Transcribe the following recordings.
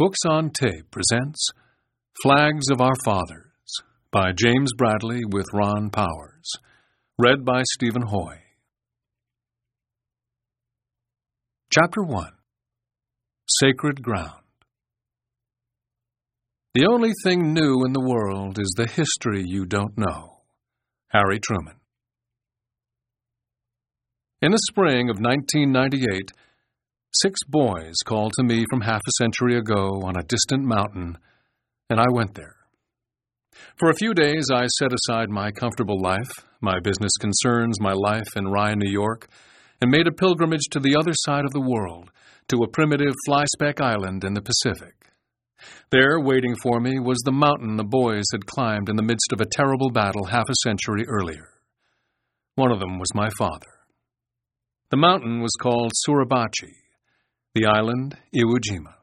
Books on Tape presents Flags of Our Fathers by James Bradley with Ron Powers. Read by Stephen Hoy. Chapter 1. Sacred Ground. The only thing new in the world is the history you don't know. Harry Truman. In the spring of 1998, 6 boys called to me from half a century ago on a distant mountain, and I went there. For a few days, I set aside my comfortable life, my business concerns, my life in Rye, New York, and made a pilgrimage to the other side of the world, to a primitive fly-speck island in the Pacific. There, waiting for me, was the mountain the boys had climbed in the midst of a terrible battle half a century earlier. One of them was my father. The mountain was called Suribachi, the island Iwo Jima.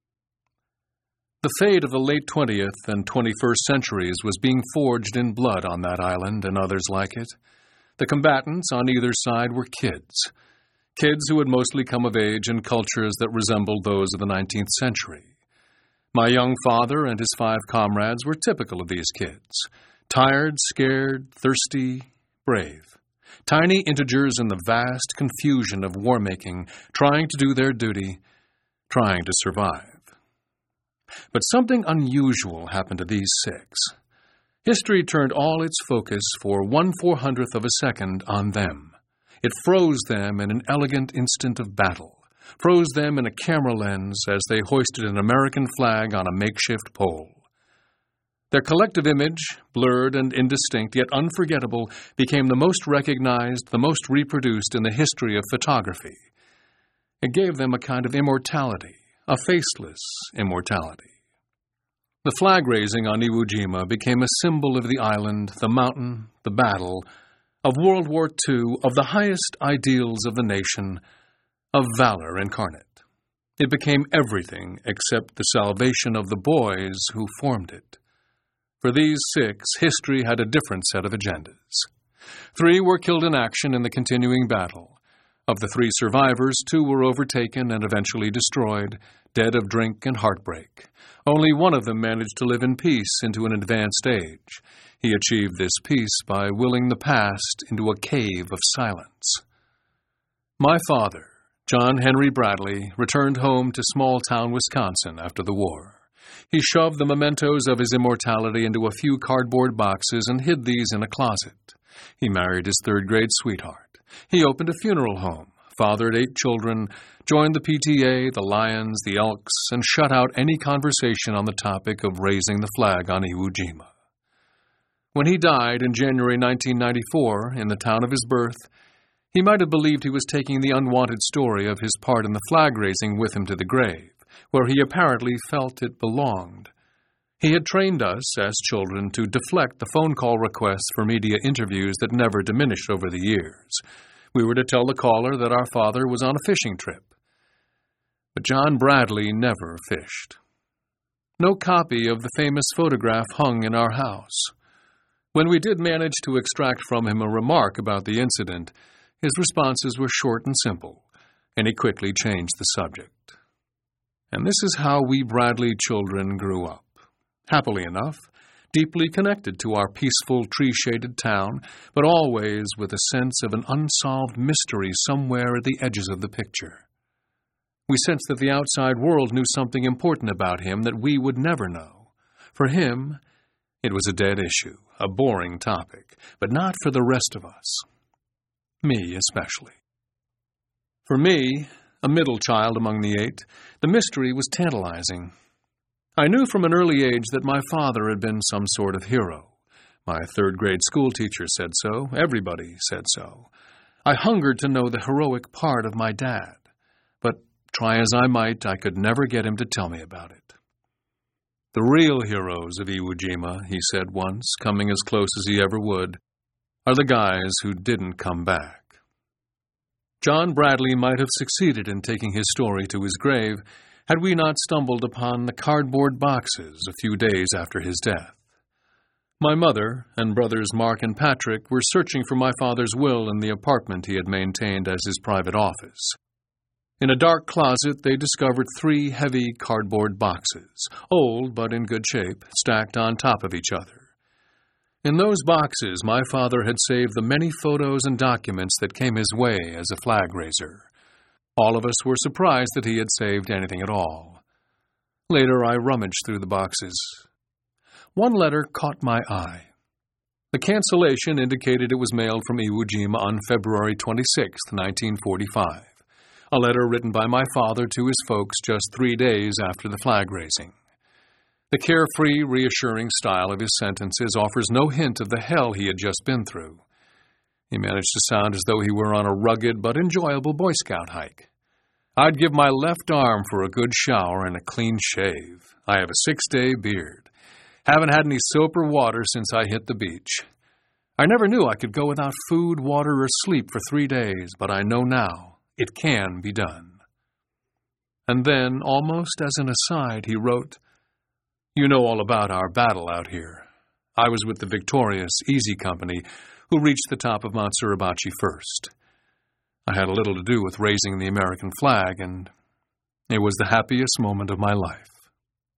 The fate of the late 20th and 21st centuries was being forged in blood on that island and others like it. The combatants on either side were kids who had mostly come of age in cultures that resembled those of the 19th century. My young father and his 5 comrades were typical of these kids, tired, scared, thirsty, brave. Tiny integers in the vast confusion of war-making, trying to do their duty, trying to survive. But something unusual happened to these 6. History turned all its focus for 1/400th of a second on them. It froze them in an elegant instant of battle, froze them in a camera lens as they hoisted an American flag on a makeshift pole. Their collective image, blurred and indistinct yet unforgettable, became the most recognized, the most reproduced in the history of photography. It gave them a kind of immortality, a faceless immortality. The flag raising on Iwo Jima became a symbol of the island, the mountain, the battle, of World War II, of the highest ideals of the nation, of valor incarnate. It became everything except the salvation of the boys who formed it. For these 6, history had a different set of agendas. 3 were killed in action in the continuing battle. Of the 3 survivors, 2 were overtaken and eventually destroyed, dead of drink and heartbreak. Only one of them managed to live in peace into an advanced age. He achieved this peace by willing the past into a cave of silence. My father, John Henry Bradley, returned home to small-town Wisconsin after the war. He shoved the mementos of his immortality into a few cardboard boxes and hid these in a closet. He married his 3rd-grade sweetheart. He opened a funeral home, fathered 8 children, joined the PTA, the Lions, the Elks, and shut out any conversation on the topic of raising the flag on Iwo Jima. When he died in January 1994, in the town of his birth, he might have believed he was taking the unwanted story of his part in the flag-raising with him to the grave, where he apparently felt it belonged. He had trained us, as children, to deflect the phone call requests for media interviews that never diminished over the years. We were to tell the caller that our father was on a fishing trip. But John Bradley never fished. No copy of the famous photograph hung in our house. When we did manage to extract from him a remark about the incident, his responses were short and simple, and he quickly changed the subject. And this is how we Bradley children grew up. Happily enough, deeply connected to our peaceful, tree-shaded town, but always with a sense of an unsolved mystery somewhere at the edges of the picture. We sensed that the outside world knew something important about him that we would never know. For him, it was a dead issue, a boring topic, but not for the rest of us. Me especially. For me, a middle child among the 8, the mystery was tantalizing. I knew from an early age that my father had been some sort of hero. My 3rd-grade schoolteacher said so. Everybody said so. I hungered to know the heroic part of my dad, but try as I might, I could never get him to tell me about it. The real heroes of Iwo Jima, he said once, coming as close as he ever would, are the guys who didn't come back. John Bradley might have succeeded in taking his story to his grave had we not stumbled upon the cardboard boxes a few days after his death. My mother and brothers Mark and Patrick were searching for my father's will in the apartment he had maintained as his private office. In a dark closet, they discovered 3 heavy cardboard boxes, old but in good shape, stacked on top of each other. In those boxes, my father had saved the many photos and documents that came his way as a flag raiser. All of us were surprised that he had saved anything at all. Later, I rummaged through the boxes. One letter caught my eye. The cancellation indicated it was mailed from Iwo Jima on February 26, 1945. A letter written by my father to his folks just 3 days after the flag raising. The carefree, reassuring style of his sentences offers no hint of the hell he had just been through. He managed to sound as though he were on a rugged but enjoyable Boy Scout hike. I'd give my left arm for a good shower and a clean shave. I have a 6-day beard. Haven't had any soap or water since I hit the beach. I never knew I could go without food, water, or sleep for 3 days, but I know now. It can be done. And then, almost as an aside, he wrote, "You know all about our battle out here. I was with the victorious Easy Company, who reached the top of Mount Suribachi first. I had a little to do with raising the American flag, and it was the happiest moment of my life."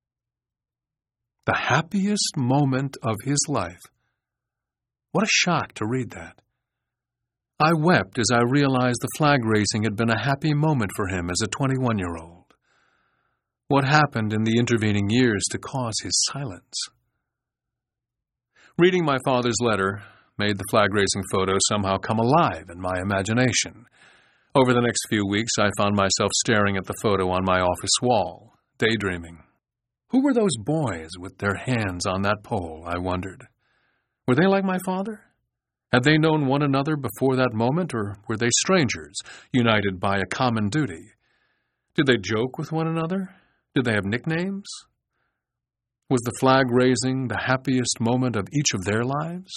The happiest moment of his life. What a shock to read that. I wept as I realized the flag raising had been a happy moment for him as a 21-year-old. What happened in the intervening years to cause his silence? Reading my father's letter made the flag raising photo somehow come alive in my imagination. Over the next few weeks, I found myself staring at the photo on my office wall, daydreaming. Who were those boys with their hands on that pole, I wondered. Were they like my father? Had they known one another before that moment, or were they strangers, united by a common duty? Did they joke with one another? Did they have nicknames? Was the flag raising the happiest moment of each of their lives?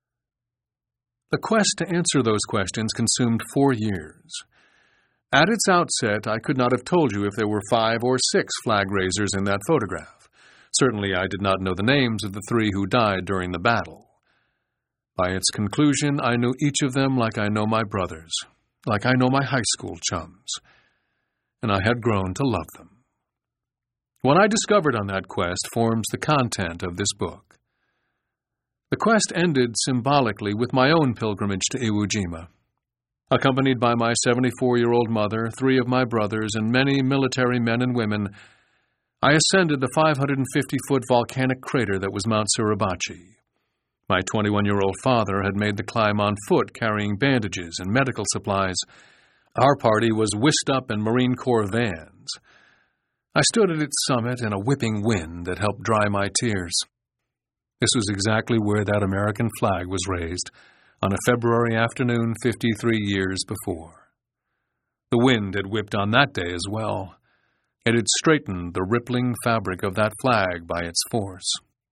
The quest to answer those questions consumed 4 years. At its outset, I could not have told you if there were 5 or 6 flag raisers in that photograph. Certainly I did not know the names of the 3 who died during the battle. By its conclusion, I knew each of them like I know my brothers, like I know my high school chums, and I had grown to love them. What I discovered on that quest forms the content of this book. The quest ended symbolically with my own pilgrimage to Iwo Jima. Accompanied by my 74-year-old mother, 3 of my brothers, and many military men and women, I ascended the 550-foot volcanic crater that was Mount Suribachi. My 21-year-old father had made the climb on foot, carrying bandages and medical supplies. Our party was whisked up in Marine Corps vans. I stood at its summit in a whipping wind that helped dry my tears. This was exactly where that American flag was raised, on a February afternoon 53 years before. The wind had whipped on that day as well. It had straightened the rippling fabric of that flag by its force.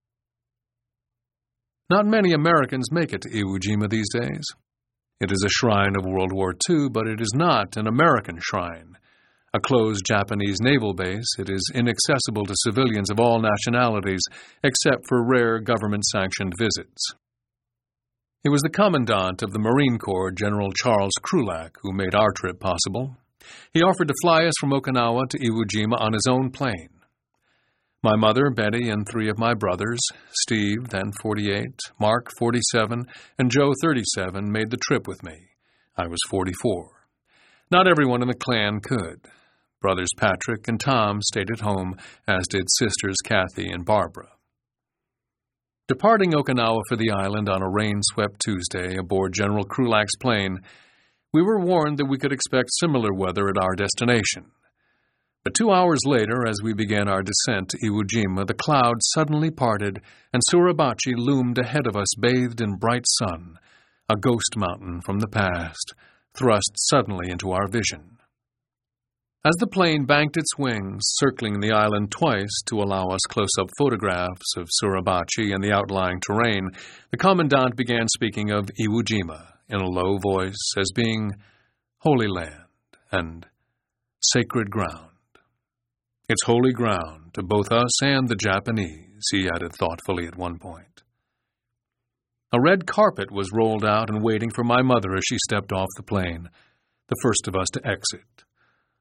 Not many Americans make it to Iwo Jima these days. It is a shrine of World War II, but it is not an American shrine. A closed Japanese naval base, it is inaccessible to civilians of all nationalities, except for rare government-sanctioned visits. It was the Commandant of the Marine Corps, General Charles Krulak, who made our trip possible. He offered to fly us from Okinawa to Iwo Jima on his own plane. My mother, Betty, and 3 of my brothers, Steve, then 48, Mark, 47, and Joe, 37, made the trip with me. I was 44. Not everyone in the clan could. Brothers Patrick and Tom stayed at home, as did sisters Kathy and Barbara. Departing Okinawa for the island on a rain-swept Tuesday aboard General Krulak's plane, we were warned that we could expect similar weather at our destination. But 2 hours later, as we began our descent to Iwo Jima, the clouds suddenly parted, and Suribachi loomed ahead of us bathed in bright sun, a ghost mountain from the past, thrust suddenly into our vision. As the plane banked its wings, circling the island twice to allow us close-up photographs of Suribachi and the outlying terrain, the Commandant began speaking of Iwo Jima in a low voice as being Holy Land and sacred ground. It's holy ground to both us and the Japanese, he added thoughtfully at one point. A red carpet was rolled out and waiting for my mother as she stepped off the plane, the first of us to exit.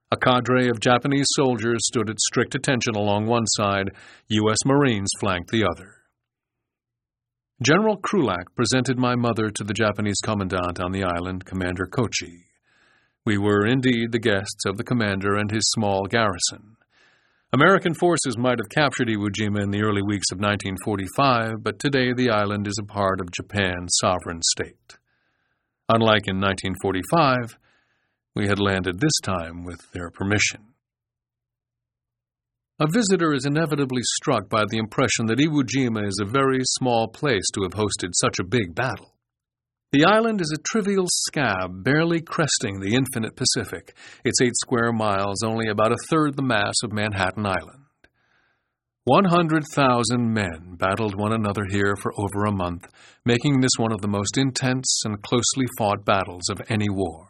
A cadre of Japanese soldiers stood at strict attention along one side, U.S. Marines flanked the other. General Krulak presented my mother to the Japanese commandant on the island, Commander Kochi. We were indeed the guests of the commander and his small garrison. American forces might have captured Iwo Jima in the early weeks of 1945, but today the island is a part of Japan's sovereign state. Unlike in 1945, we had landed this time with their permission. A visitor is inevitably struck by the impression that Iwo Jima is a very small place to have hosted such a big battle. The island is a trivial scab barely cresting the infinite Pacific, its 8 square miles only about a third the mass of Manhattan Island. 100,000 men battled one another here for over a month, making this one of the most intense and closely fought battles of any war.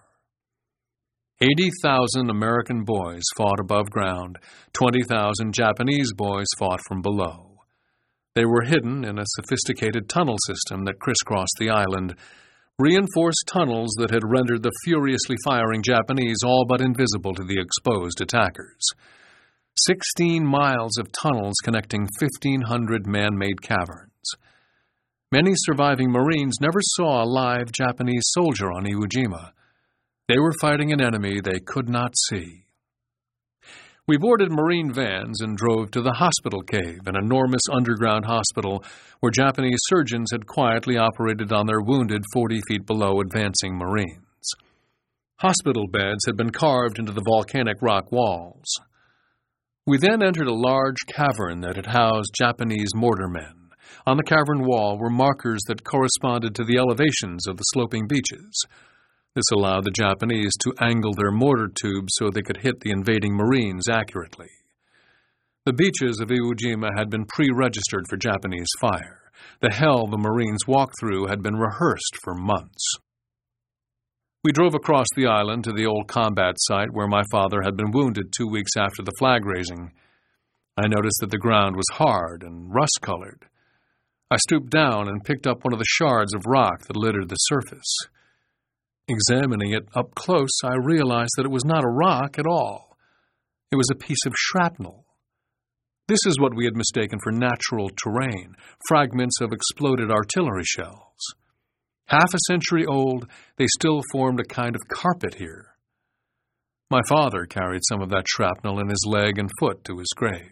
80,000 American boys fought above ground, 20,000 Japanese boys fought from below. They were hidden in a sophisticated tunnel system that crisscrossed the island, reinforced tunnels that had rendered the furiously firing Japanese all but invisible to the exposed attackers. 16 miles of tunnels connecting 1,500 man-made caverns. Many surviving Marines never saw a live Japanese soldier on Iwo Jima. They were fighting an enemy they could not see. We boarded Marine vans and drove to the hospital cave, an enormous underground hospital where Japanese surgeons had quietly operated on their wounded 40 feet below advancing Marines. Hospital beds had been carved into the volcanic rock walls. We then entered a large cavern that had housed Japanese mortarmen. On the cavern wall were markers that corresponded to the elevations of the sloping beaches. This allowed the Japanese to angle their mortar tubes so they could hit the invading Marines accurately. The beaches of Iwo Jima had been pre-registered for Japanese fire. The hell the Marines walked through had been rehearsed for months. We drove across the island to the old combat site where my father had been wounded 2 weeks after the flag raising. I noticed that the ground was hard and rust-colored. I stooped down and picked up one of the shards of rock that littered the surface. Examining it up close, I realized that it was not a rock at all. It was a piece of shrapnel. This is what we had mistaken for natural terrain, fragments of exploded artillery shells. Half a century old, they still formed a kind of carpet here. My father carried some of that shrapnel in his leg and foot to his grave.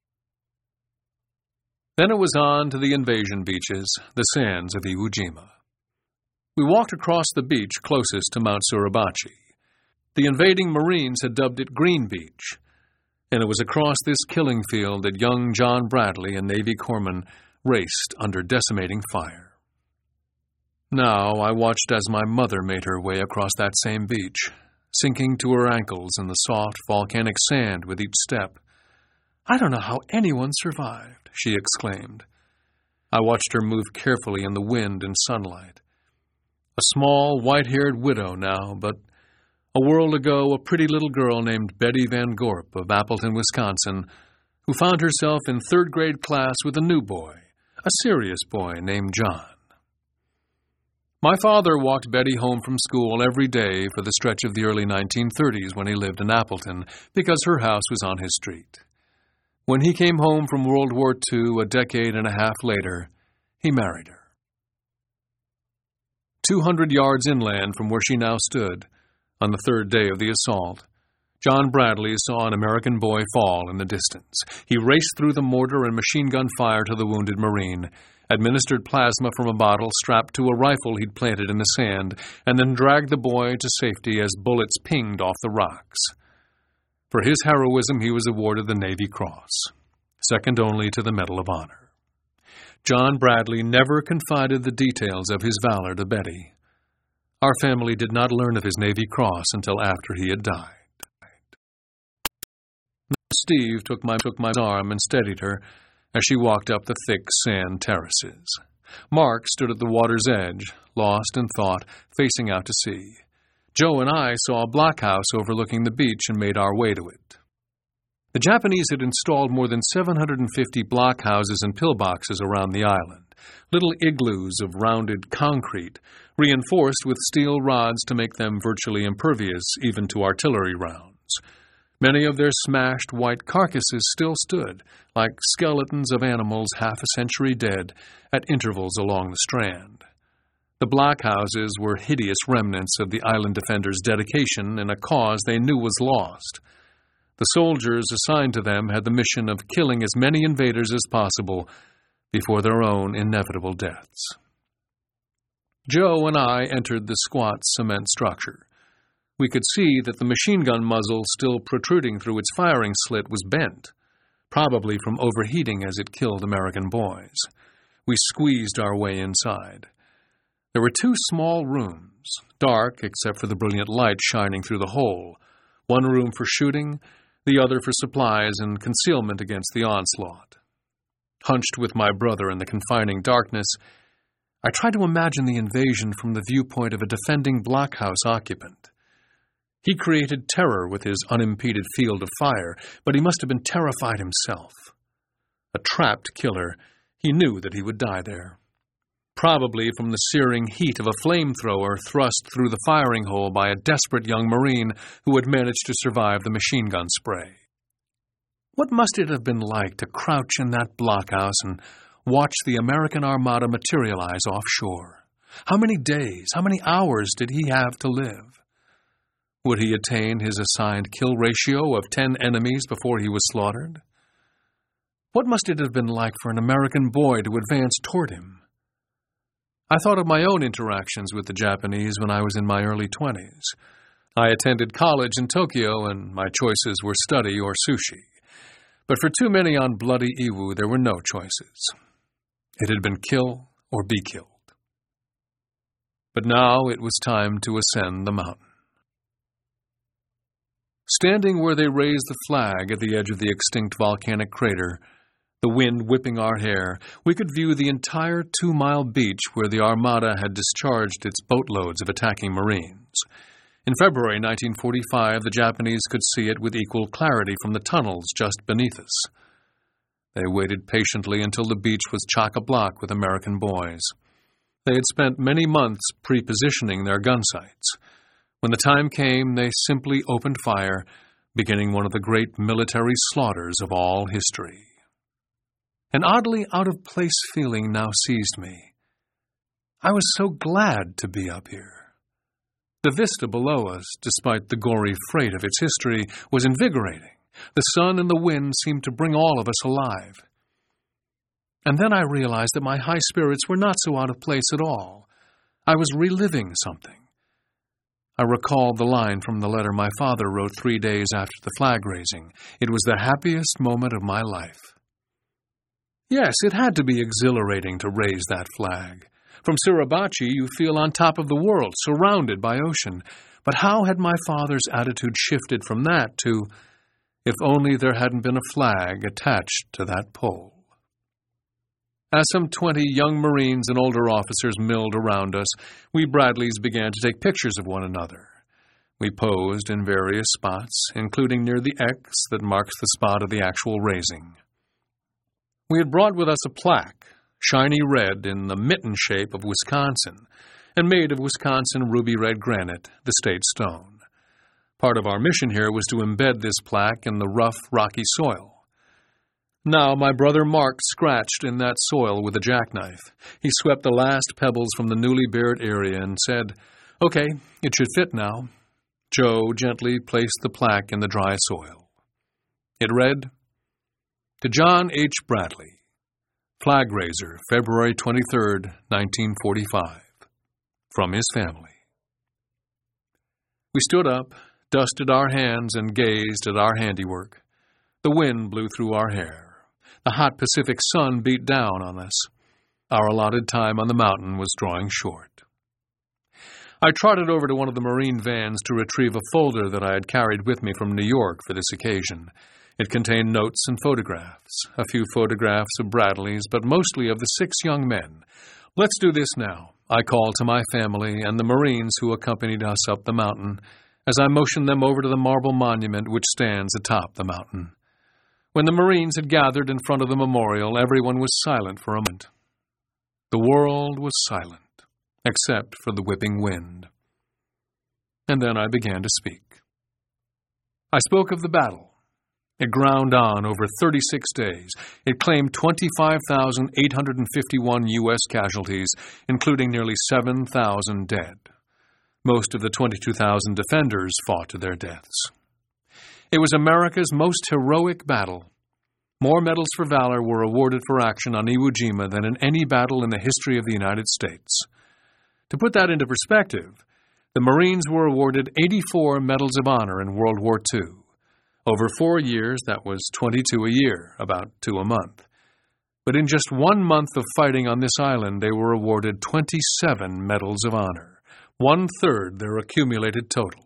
Then it was on to the invasion beaches, the sands of Iwo Jima. We walked across the beach closest to Mount Suribachi. The invading Marines had dubbed it Green Beach, and it was across this killing field that young John Bradley, a Navy corpsman, raced under decimating fire. Now I watched as my mother made her way across that same beach, sinking to her ankles in the soft volcanic sand with each step. "I don't know how anyone survived," she exclaimed. I watched her move carefully in the wind and sunlight. A small, white-haired widow now, but a world ago a pretty little girl named Betty Van Gorp of Appleton, Wisconsin, who found herself in third-grade class with a new boy, a serious boy named John. My father walked Betty home from school every day for the stretch of the early 1930s when he lived in Appleton, because her house was on his street. When he came home from World War II a decade and a half later, he married her. 200 yards inland from where she now stood, on the third day of the assault, John Bradley saw an American boy fall in the distance. He raced through the mortar and machine gun fire to the wounded Marine, administered plasma from a bottle strapped to a rifle he'd planted in the sand, and then dragged the boy to safety as bullets pinged off the rocks. For his heroism, he was awarded the Navy Cross, second only to the Medal of Honor. John Bradley never confided the details of his valor to Betty. Our family did not learn of his Navy Cross until after he had died. Steve took my arm and steadied her as she walked up the thick sand terraces. Mark stood at the water's edge, lost in thought, facing out to sea. Joe and I saw a blockhouse overlooking the beach and made our way to it. The Japanese had installed more than 750 blockhouses and pillboxes around the island, little igloos of rounded concrete, reinforced with steel rods to make them virtually impervious even to artillery rounds. Many of their smashed white carcasses still stood, like skeletons of animals half a century dead, at intervals along the strand. The blockhouses were hideous remnants of the island defenders' dedication in a cause they knew was lost. The soldiers assigned to them had the mission of killing as many invaders as possible before their own inevitable deaths. Joe and I entered the squat cement structure. We could see that the machine gun muzzle still protruding through its firing slit was bent, probably from overheating as it killed American boys. We squeezed our way inside. There were 2 small rooms, dark except for the brilliant light shining through the hole, one room for shooting, the other for supplies and concealment against the onslaught. Hunched with my brother in the confining darkness, I tried to imagine the invasion from the viewpoint of a defending blockhouse occupant. He created terror with his unimpeded field of fire, but he must have been terrified himself. A trapped killer, he knew that he would die there. Probably from the searing heat of a flamethrower thrust through the firing hole by a desperate young Marine who had managed to survive the machine gun spray. What must it have been like to crouch in that blockhouse and watch the American Armada materialize offshore? How many days, how many hours did he have to live? Would he attain his assigned kill ratio of 10 enemies before he was slaughtered? What must it have been like for an American boy to advance toward him? I thought of my own interactions with the Japanese when I was in my early 20s. I attended college in Tokyo, and my choices were study or sushi. But for too many on bloody Iwo, there were no choices. It had been kill or be killed. But now it was time to ascend the mountain. Standing where they raised the flag at the edge of the extinct volcanic crater, the wind whipping our hair, we could view the entire 2-mile beach where the Armada had discharged its boatloads of attacking Marines. In February 1945, the Japanese could see it with equal clarity from the tunnels just beneath us. They waited patiently until the beach was chock-a-block with American boys. They had spent many months pre-positioning their gun sights. When the time came, they simply opened fire, beginning one of the great military slaughters of all history. An oddly out-of-place feeling now seized me. I was so glad to be up here. The vista below us, despite the gory freight of its history, was invigorating. The sun and the wind seemed to bring all of us alive. And then I realized that my high spirits were not so out of place at all. I was reliving something. I recalled the line from the letter my father wrote 3 days after the flag raising. It was the happiest moment of my life. Yes, it had to be exhilarating to raise that flag. From Suribachi, you feel on top of the world, surrounded by ocean. But how had my father's attitude shifted from that to, if only there hadn't been a flag attached to that pole? As some 20 young Marines and older officers milled around us, we Bradleys began to take pictures of one another. We posed in various spots, including near the X that marks the spot of the actual raising. We had brought with us a plaque, shiny red in the mitten shape of Wisconsin, and made of Wisconsin ruby red granite, the state stone. Part of our mission here was to embed this plaque in the rough, rocky soil. Now my brother Mark scratched in that soil with a jackknife. He swept the last pebbles from the newly bared area and said, "Okay, it should fit now." Joe gently placed the plaque in the dry soil. It read, "To John H. Bradley, Flag Raiser, February 23, 1945. From his family." We stood up, dusted our hands, and gazed at our handiwork. The wind blew through our hair. The hot Pacific sun beat down on us. Our allotted time on the mountain was drawing short. I trotted over to one of the Marine vans to retrieve a folder that I had carried with me from New York for this occasion. It contained notes and photographs, a few photographs of Bradley's, but mostly of the 6 young men. "Let's do this now," I called to my family and the Marines who accompanied us up the mountain, as I motioned them over to the marble monument which stands atop the mountain. When the Marines had gathered in front of the memorial, everyone was silent for a moment. The world was silent, except for the whipping wind. And then I began to speak. I spoke of the battle. It ground on over 36 days. It claimed 25,851 U.S. casualties, including nearly 7,000 dead. Most of the 22,000 defenders fought to their deaths. It was America's most heroic battle. More medals for valor were awarded for action on Iwo Jima than in any battle in the history of the United States. To put that into perspective, the Marines were awarded 84 Medals of Honor in World War II. Over 4 years, that was 22 a year, about 2 a month. But in just 1 month of fighting on this island, they were awarded 27 Medals of Honor, 1/3 their accumulated total.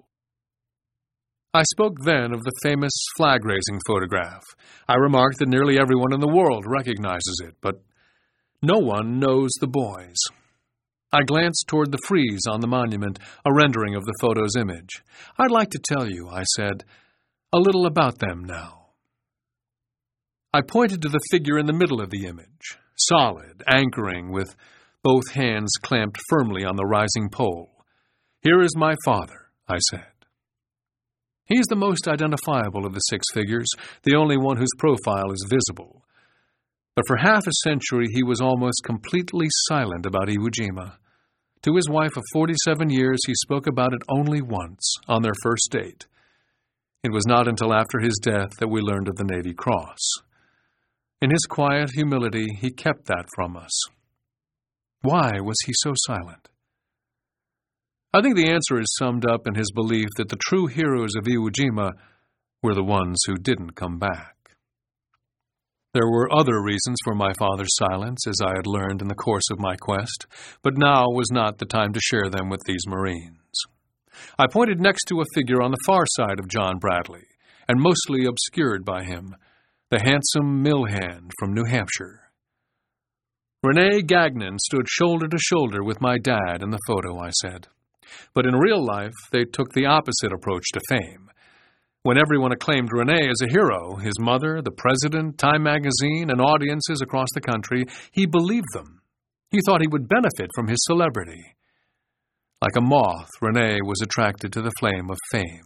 I spoke then of the famous flag-raising photograph. I remarked that nearly everyone in the world recognizes it, but no one knows the boys. I glanced toward the frieze on the monument, a rendering of the photo's image. I'd like to tell you, I said, a little about them now. I pointed to the figure in the middle of the image, solid, anchoring, with both hands clamped firmly on the rising pole. Here is my father, I said. He's the most identifiable of the 6 figures, the only one whose profile is visible. But for half a century he was almost completely silent about Iwo Jima. To his wife of 47 years, he spoke about it only once, on their first date. It was not until after his death that we learned of the Navy Cross. In his quiet humility, he kept that from us. Why was he so silent? I think the answer is summed up in his belief that the true heroes of Iwo Jima were the ones who didn't come back. There were other reasons for my father's silence, as I had learned in the course of my quest, but now was not the time to share them with these Marines. I pointed next to a figure on the far side of John Bradley, and mostly obscured by him, the handsome mill hand from New Hampshire. Rene Gagnon stood shoulder to shoulder with my dad in the photo, I said. But in real life, they took the opposite approach to fame. When everyone acclaimed Rene as a hero, his mother, the president, Time magazine, and audiences across the country, he believed them. He thought he would benefit from his celebrity. Like a moth, Rene was attracted to the flame of fame.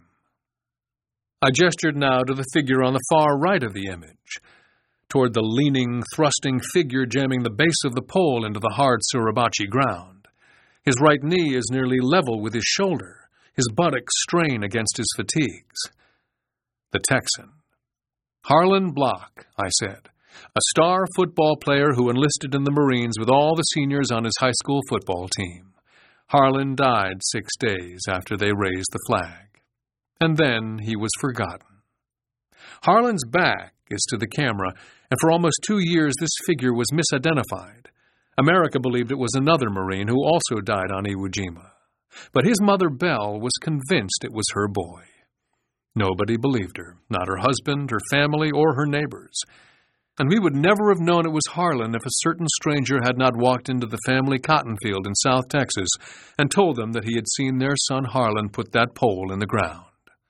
I gestured now to the figure on the far right of the image, toward the leaning, thrusting figure jamming the base of the pole into the hard Suribachi ground. His right knee is nearly level with his shoulder, his buttocks strain against his fatigues. The Texan. Harlan Block, I said, a star football player who enlisted in the Marines with all the seniors on his high school football team. Harlan died 6 days after they raised the flag, and then he was forgotten. Harlan's back is to the camera, and for almost 2 years this figure was misidentified. America believed it was another Marine who also died on Iwo Jima, but his mother, Belle, was convinced it was her boy. Nobody believed her, not her husband, her family, or her neighbors. And we would never have known it was Harlan if a certain stranger had not walked into the family cotton field in South Texas and told them that he had seen their son Harlan put that pole in the ground.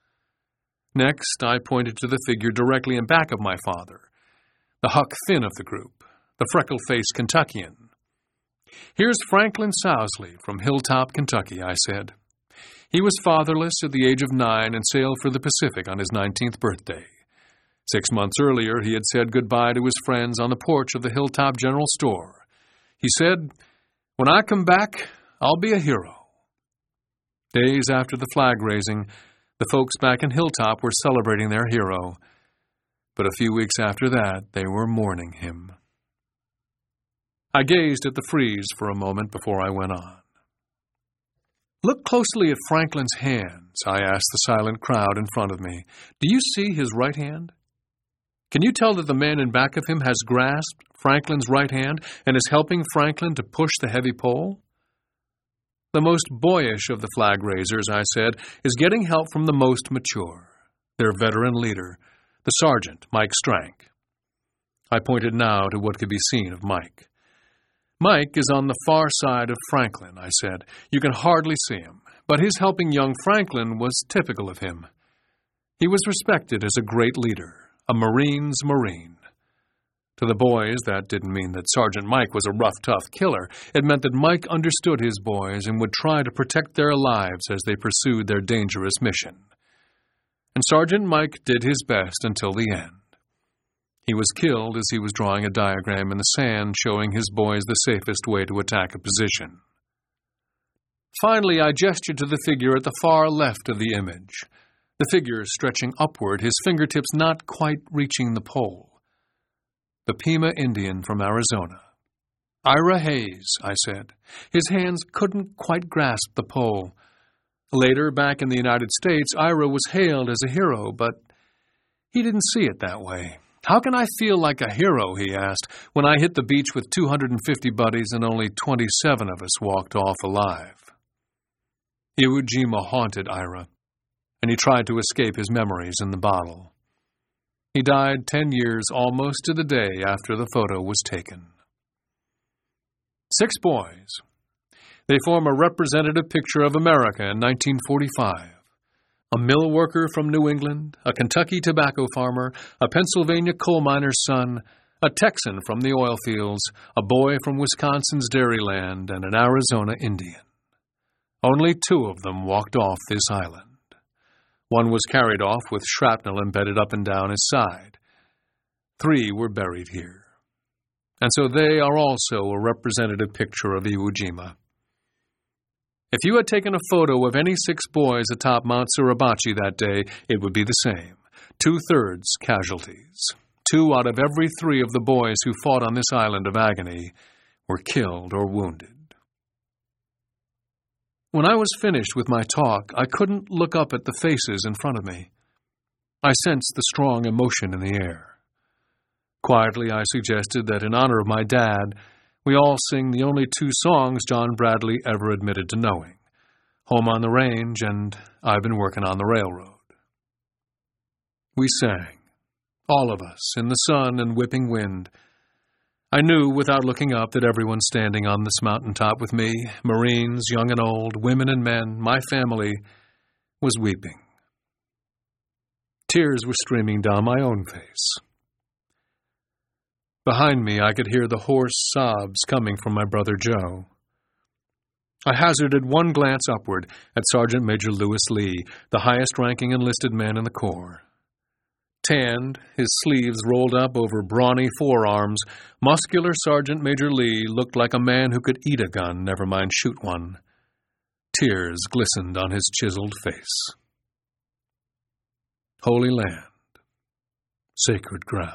Next, I pointed to the figure directly in back of my father, the Huck Finn of the group, the freckle-faced Kentuckian. Here's Franklin Sousley from Hilltop, Kentucky, I said. He was fatherless at the age of 9 and sailed for the Pacific on his 19th birthday. 6 months earlier, he had said goodbye to his friends on the porch of the Hilltop General Store. He said, "When I come back, I'll be a hero." Days after the flag raising, the folks back in Hilltop were celebrating their hero. But a few weeks after that, they were mourning him. I gazed at the frieze for a moment before I went on. Look closely at Franklin's hands, I asked the silent crowd in front of me. Do you see his right hand? Can you tell that the man in back of him has grasped Franklin's right hand and is helping Franklin to push the heavy pole? The most boyish of the flag raisers, I said, is getting help from the most mature, their veteran leader, the sergeant, Mike Strank. I pointed now to what could be seen of Mike. Mike is on the far side of Franklin, I said. You can hardly see him, but his helping young Franklin was typical of him. He was respected as a great leader, a Marine's Marine. To the boys, that didn't mean that Sergeant Mike was a rough, tough killer. It meant that Mike understood his boys and would try to protect their lives as they pursued their dangerous mission. and Sergeant Mike did his best until the end. He was killed as he was drawing a diagram in the sand showing his boys the safest way to attack a position. Finally, I gestured to the figure at the far left of the image, the figure stretching upward, his fingertips not quite reaching the pole. The Pima Indian from Arizona. Ira Hayes, I said. His hands couldn't quite grasp the pole. Later, back in the United States, Ira was hailed as a hero, but he didn't see it that way. How can I feel like a hero, he asked, when I hit the beach with 250 buddies and only 27 of us walked off alive? Iwo Jima haunted Ira, and he tried to escape his memories in the bottle. He died 10 years almost to the day after the photo was taken. 6 boys. They form a representative picture of America in 1945. A mill worker from New England, a Kentucky tobacco farmer, a Pennsylvania coal miner's son, a Texan from the oil fields, a boy from Wisconsin's dairyland, and an Arizona Indian. Only 2 of them walked off this island. One was carried off with shrapnel embedded up and down his side. 3 were buried here. And so they are also a representative picture of Iwo Jima. If you had taken a photo of any 6 boys atop Mount Suribachi that day, it would be the same. 2/3 casualties. 2 out of every 3 of the boys who fought on this island of agony were killed or wounded. When I was finished with my talk, I couldn't look up at the faces in front of me. I sensed the strong emotion in the air. Quietly, I suggested that in honor of my dad, we all sing the only 2 songs John Bradley ever admitted to knowing, Home on the Range and I've Been Working on the Railroad. We sang, all of us, in the sun and whipping wind. I knew without looking up that everyone standing on this mountaintop with me, Marines, young and old, women and men, my family, was weeping. Tears were streaming down my own face. Behind me, I could hear the hoarse sobs coming from my brother Joe. I hazarded one glance upward at Sergeant Major Lewis Lee, the highest-ranking enlisted man in the Corps. Tanned, his sleeves rolled up over brawny forearms, muscular Sergeant Major Lee looked like a man who could eat a gun, never mind shoot one. Tears glistened on his chiseled face. Holy land, sacred ground.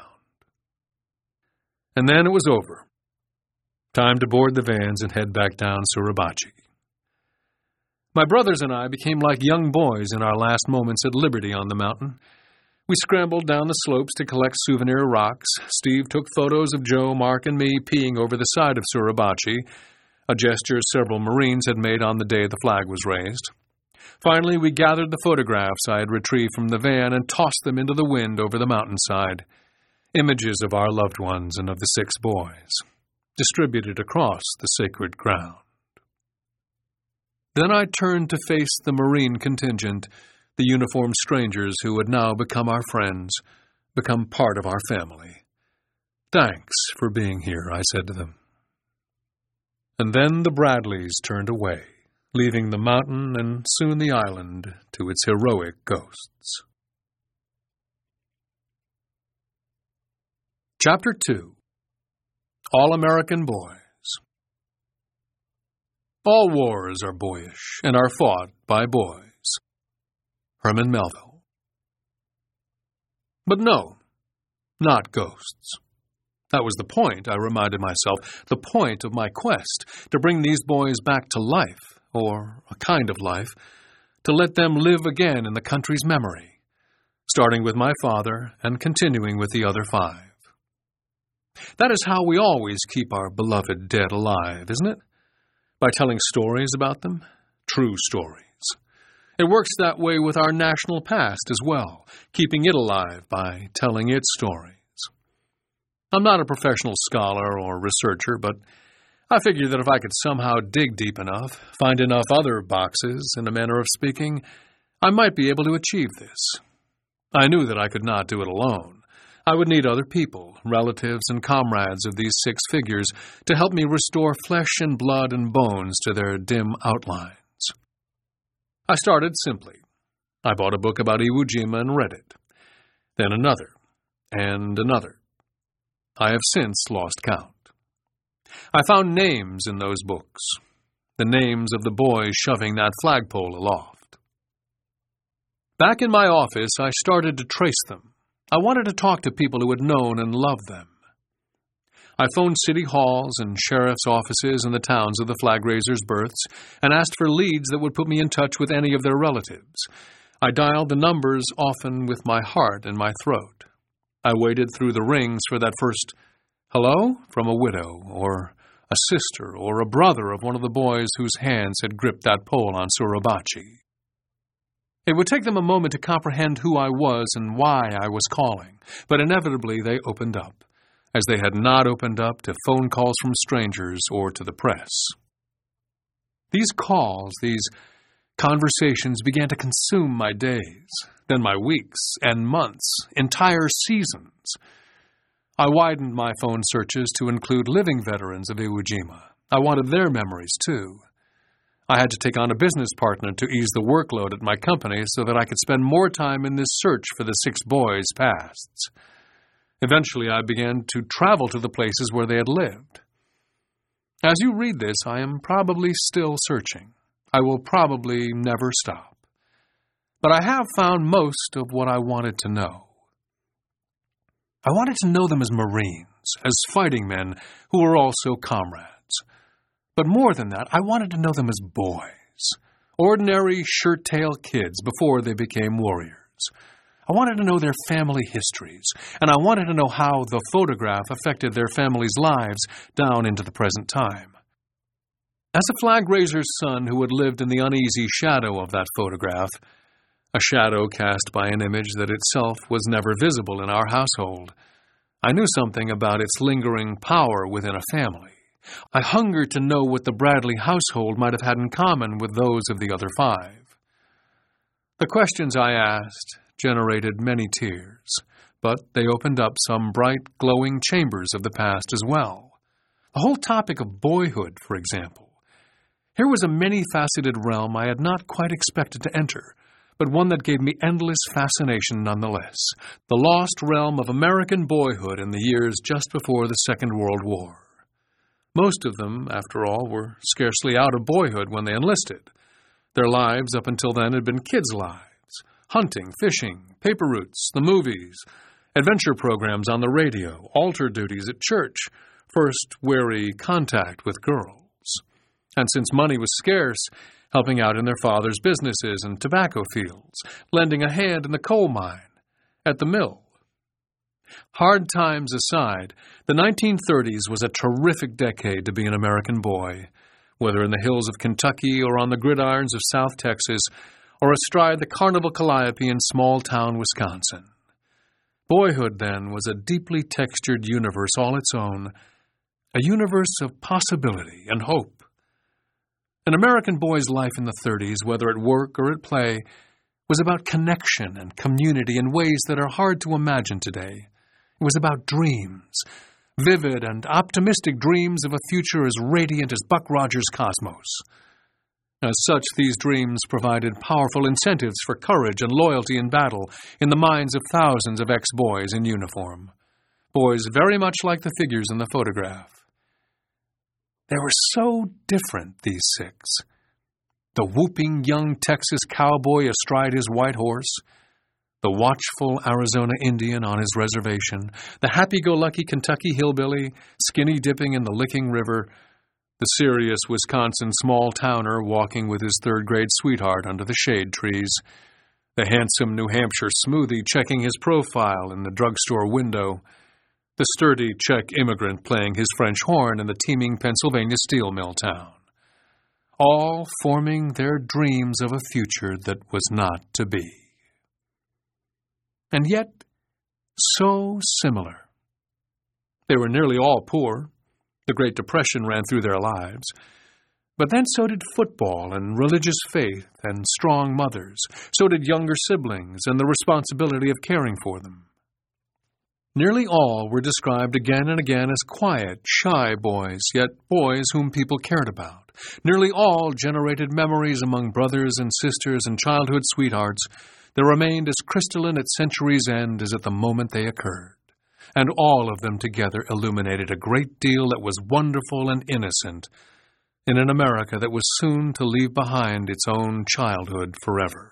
And then it was over. Time to board the vans and head back down Suribachi. My brothers and I became like young boys in our last moments at liberty on the mountain. We scrambled down the slopes to collect souvenir rocks. Steve took photos of Joe, Mark, and me peeing over the side of Suribachi, a gesture several Marines had made on the day the flag was raised. Finally, we gathered the photographs I had retrieved from the van and tossed them into the wind over the mountainside. Images of our loved ones and of the 6 boys, distributed across the sacred ground. Then I turned to face the Marine contingent, the uniformed strangers who had now become our friends, become part of our family. Thanks for being here, I said to them. And then the Bradleys turned away, leaving the mountain and soon the island to its heroic ghosts. Chapter 2. All-American Boys. All wars are boyish and are fought by boys. Herman Melville. But no, not ghosts. That was the point, I reminded myself, the point of my quest, to bring these boys back to life, or a kind of life, to let them live again in the country's memory, starting with my father and continuing with the other 5. That is how we always keep our beloved dead alive, isn't it? By telling stories about them, true stories. It works that way with our national past as well, keeping it alive by telling its stories. I'm not a professional scholar or researcher, but I figured that if I could somehow dig deep enough, find enough other boxes, in a manner of speaking, I might be able to achieve this. I knew that I could not do it alone. I would need other people, relatives and comrades of these 6 figures, to help me restore flesh and blood and bones to their dim outlines. I started simply. I bought a book about Iwo Jima and read it. Then another, and another. I have since lost count. I found names in those books, the names of the boys shoving that flagpole aloft. Back in my office, I started to trace them. I wanted to talk to people who had known and loved them. I phoned city halls and sheriff's offices in the towns of the flag raisers' births and asked for leads that would put me in touch with any of their relatives. I dialed the numbers often with my heart in my throat. I waited through the rings for that first hello from a widow or a sister or a brother of one of the boys whose hands had gripped that pole on Suribachi. It would take them a moment to comprehend who I was and why I was calling, but inevitably they opened up, as they had not opened up to phone calls from strangers or to the press. These calls, these conversations began to consume my days, then my weeks and months, entire seasons. I widened my phone searches to include living veterans of Iwo Jima. I wanted their memories, too. I had to take on a business partner to ease the workload at my company so that I could spend more time in this search for the 6 boys' pasts. Eventually, I began to travel to the places where they had lived. As you read this, I am probably still searching. I will probably never stop. But I have found most of what I wanted to know. I wanted to know them as Marines, as fighting men who were also comrades. But more than that, I wanted to know them as boys, ordinary shirt-tail kids before they became warriors. I wanted to know their family histories, and I wanted to know how the photograph affected their families' lives down into the present time. As a flag raiser's son who had lived in the uneasy shadow of that photograph, a shadow cast by an image that itself was never visible in our household, I knew something about its lingering power within a family. I hungered to know what the Bradley household might have had in common with those of the other 5. The questions I asked generated many tears, but they opened up some bright, glowing chambers of the past as well. The whole topic of boyhood, for example. Here was a many-faceted realm I had not quite expected to enter, but one that gave me endless fascination nonetheless. The lost realm of American boyhood in the years just before the Second World War. Most of them, after all, were scarcely out of boyhood when they enlisted. Their lives up until then had been kids' lives. Hunting, fishing, paper routes, the movies, adventure programs on the radio, altar duties at church, first wary contact with girls. And since money was scarce, helping out in their father's businesses and tobacco fields, lending a hand in the coal mine, at the mill. Hard times aside, the 1930s was a terrific decade to be an American boy, whether in the hills of Kentucky or on the gridirons of South Texas, or astride the Carnival Calliope in small-town Wisconsin. Boyhood, then, was a deeply textured universe all its own, a universe of possibility and hope. An American boy's life in the 30s, whether at work or at play, was about connection and community in ways that are hard to imagine today. It was about dreams, vivid and optimistic dreams of a future as radiant as Buck Rogers' cosmos. As such, these dreams provided powerful incentives for courage and loyalty in battle in the minds of thousands of ex-boys in uniform. Boys very much like the figures in the photograph. They were so different, these 6. The whooping young Texas cowboy astride his white horse, the watchful Arizona Indian on his reservation, the happy-go-lucky Kentucky hillbilly skinny-dipping in the Licking River, the serious Wisconsin small-towner walking with his third-grade sweetheart under the shade trees, the handsome New Hampshire smoothie checking his profile in the drugstore window, the sturdy Czech immigrant playing his French horn in the teeming Pennsylvania steel mill town, all forming their dreams of a future that was not to be. And yet, so similar. They were nearly all poor. The Great Depression ran through their lives. But then so did football and religious faith and strong mothers. So did younger siblings and the responsibility of caring for them. Nearly all were described again and again as quiet, shy boys, yet boys whom people cared about. Nearly all generated memories among brothers and sisters and childhood sweethearts that remained as crystalline at century's end as at the moment they occurred. And all of them together illuminated a great deal that was wonderful and innocent in an America that was soon to leave behind its own childhood forever.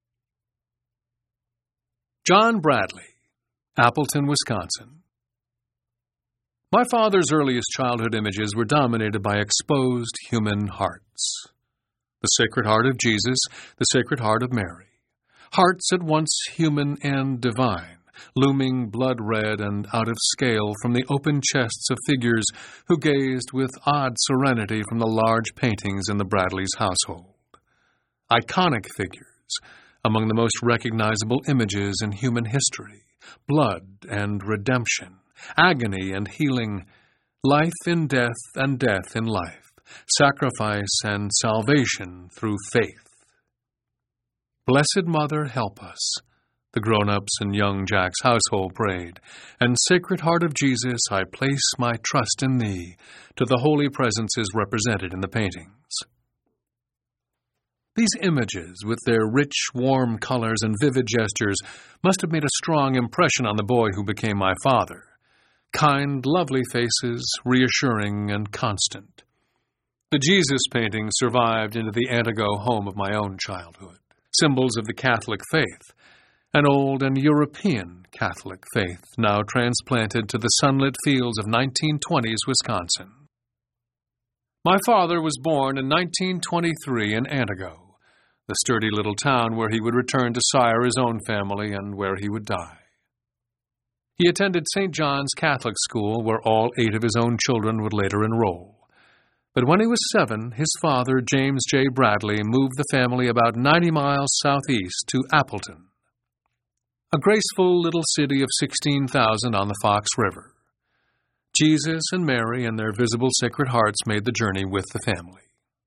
John Bradley, Appleton, Wisconsin. My father's earliest childhood images were dominated by exposed human hearts. The Sacred Heart of Jesus, the Sacred Heart of Mary. Hearts at once human and divine, looming blood-red and out of scale from the open chests of figures who gazed with odd serenity from the large paintings in the Bradleys' household. Iconic figures among the most recognizable images in human history, blood and redemption, agony and healing, life in death and death in life, sacrifice and salvation through faith. Blessed Mother, help us, the grown-ups in young Jack's household prayed, and Sacred Heart of Jesus, I place my trust in Thee, to the holy presences represented in the paintings. These images, with their rich, warm colors and vivid gestures, must have made a strong impression on the boy who became my father. Kind, lovely faces, reassuring and constant. The Jesus paintings survived into the Antigo home of my own childhood, symbols of the Catholic faith, an old and European Catholic faith now transplanted to the sunlit fields of 1920s Wisconsin. My father was born in 1923 in Antigo, the sturdy little town where he would return to sire his own family and where he would die. He attended St. John's Catholic School, where all 8 of his own children would later enroll. But when he was 7, his father, James J. Bradley, moved the family about 90 miles southeast to Appleton, a graceful little city of 16,000 on the Fox River. Jesus and Mary and their visible Sacred Hearts made the journey with the family.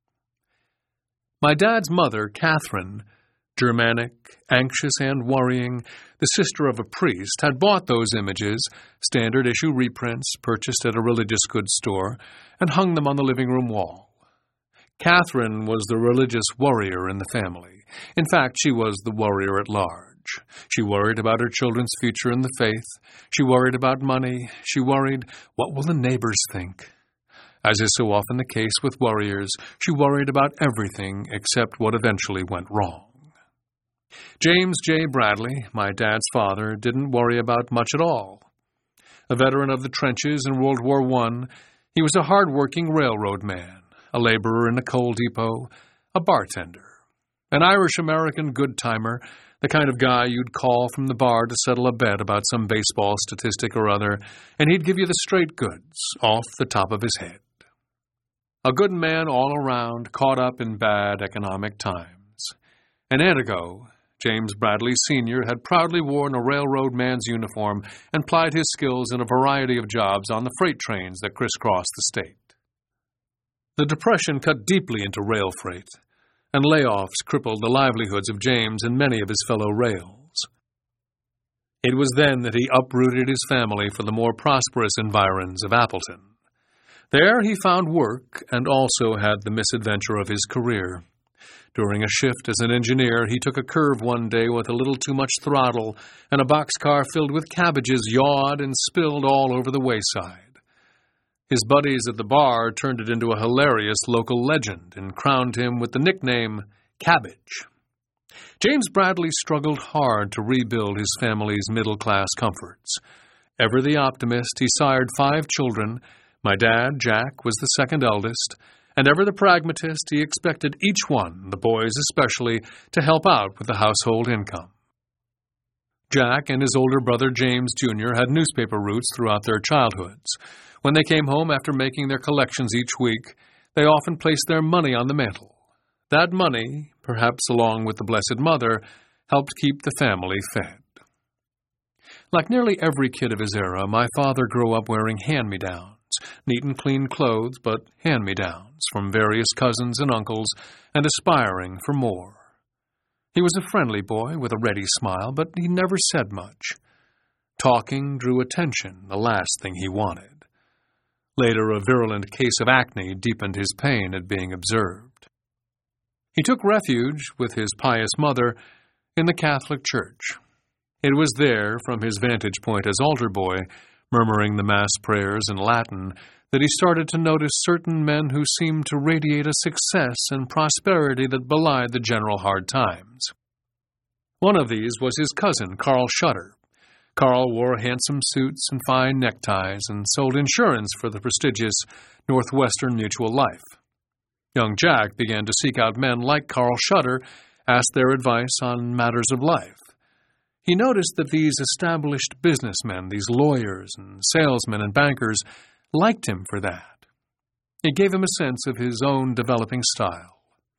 My dad's mother, Catherine, Germanic, anxious and worrying, the sister of a priest, had bought those images, standard-issue reprints purchased at a religious goods store, and hung them on the living room wall. Catherine was the religious worrier in the family. In fact, she was the worrier at large. She worried about her children's future in the faith. She worried about money. She worried, what will the neighbors think? As is so often the case with worriers, she worried about everything except what eventually went wrong. James J. Bradley, my dad's father, didn't worry about much at all. A veteran of the trenches in World War I, he was a hard-working railroad man, a laborer in a coal depot, a bartender, an Irish-American good-timer, the kind of guy you'd call from the bar to settle a bet about some baseball statistic or other, and he'd give you the straight goods off the top of his head. A good man all around, caught up in bad economic times. In Antigo, James Bradley Sr. had proudly worn a railroad man's uniform and plied his skills in a variety of jobs on the freight trains that crisscrossed the state. The Depression cut deeply into rail freight, and layoffs crippled the livelihoods of James and many of his fellow rails. It was then that he uprooted his family for the more prosperous environs of Appleton. There he found work and also had the misadventure of his career. During a shift as an engineer, he took a curve one day with a little too much throttle, and a boxcar filled with cabbages yawed and spilled all over the wayside. His buddies at the bar turned it into a hilarious local legend and crowned him with the nickname Cabbage. James Bradley struggled hard to rebuild his family's middle-class comforts. Ever the optimist, he sired 5 children. My dad, Jack, was the second eldest, and ever the pragmatist, he expected each one, the boys especially, to help out with the household income. Jack and his older brother James Jr. had newspaper roots throughout their childhoods. When they came home after making their collections each week, they often placed their money on the mantel. That money, perhaps along with the Blessed Mother, helped keep the family fed. Like nearly every kid of his era, my father grew up wearing hand-me-downs, neat and clean clothes, but hand-me-downs from various cousins and uncles, and aspiring for more. He was a friendly boy with a ready smile, but he never said much. Talking drew attention, the last thing he wanted. Later, a virulent case of acne deepened his pain at being observed. He took refuge, with his pious mother, in the Catholic Church. It was there, from his vantage point as altar boy, murmuring the Mass prayers in Latin, that he started to notice certain men who seemed to radiate a success and prosperity that belied the general hard times. One of these was his cousin, Carl Schutter. Carl wore handsome suits and fine neckties and sold insurance for the prestigious Northwestern Mutual Life. Young Jack began to seek out men like Carl Schutter, ask their advice on matters of life. He noticed that these established businessmen, these lawyers and salesmen and bankers, liked him for that. It gave him a sense of his own developing style.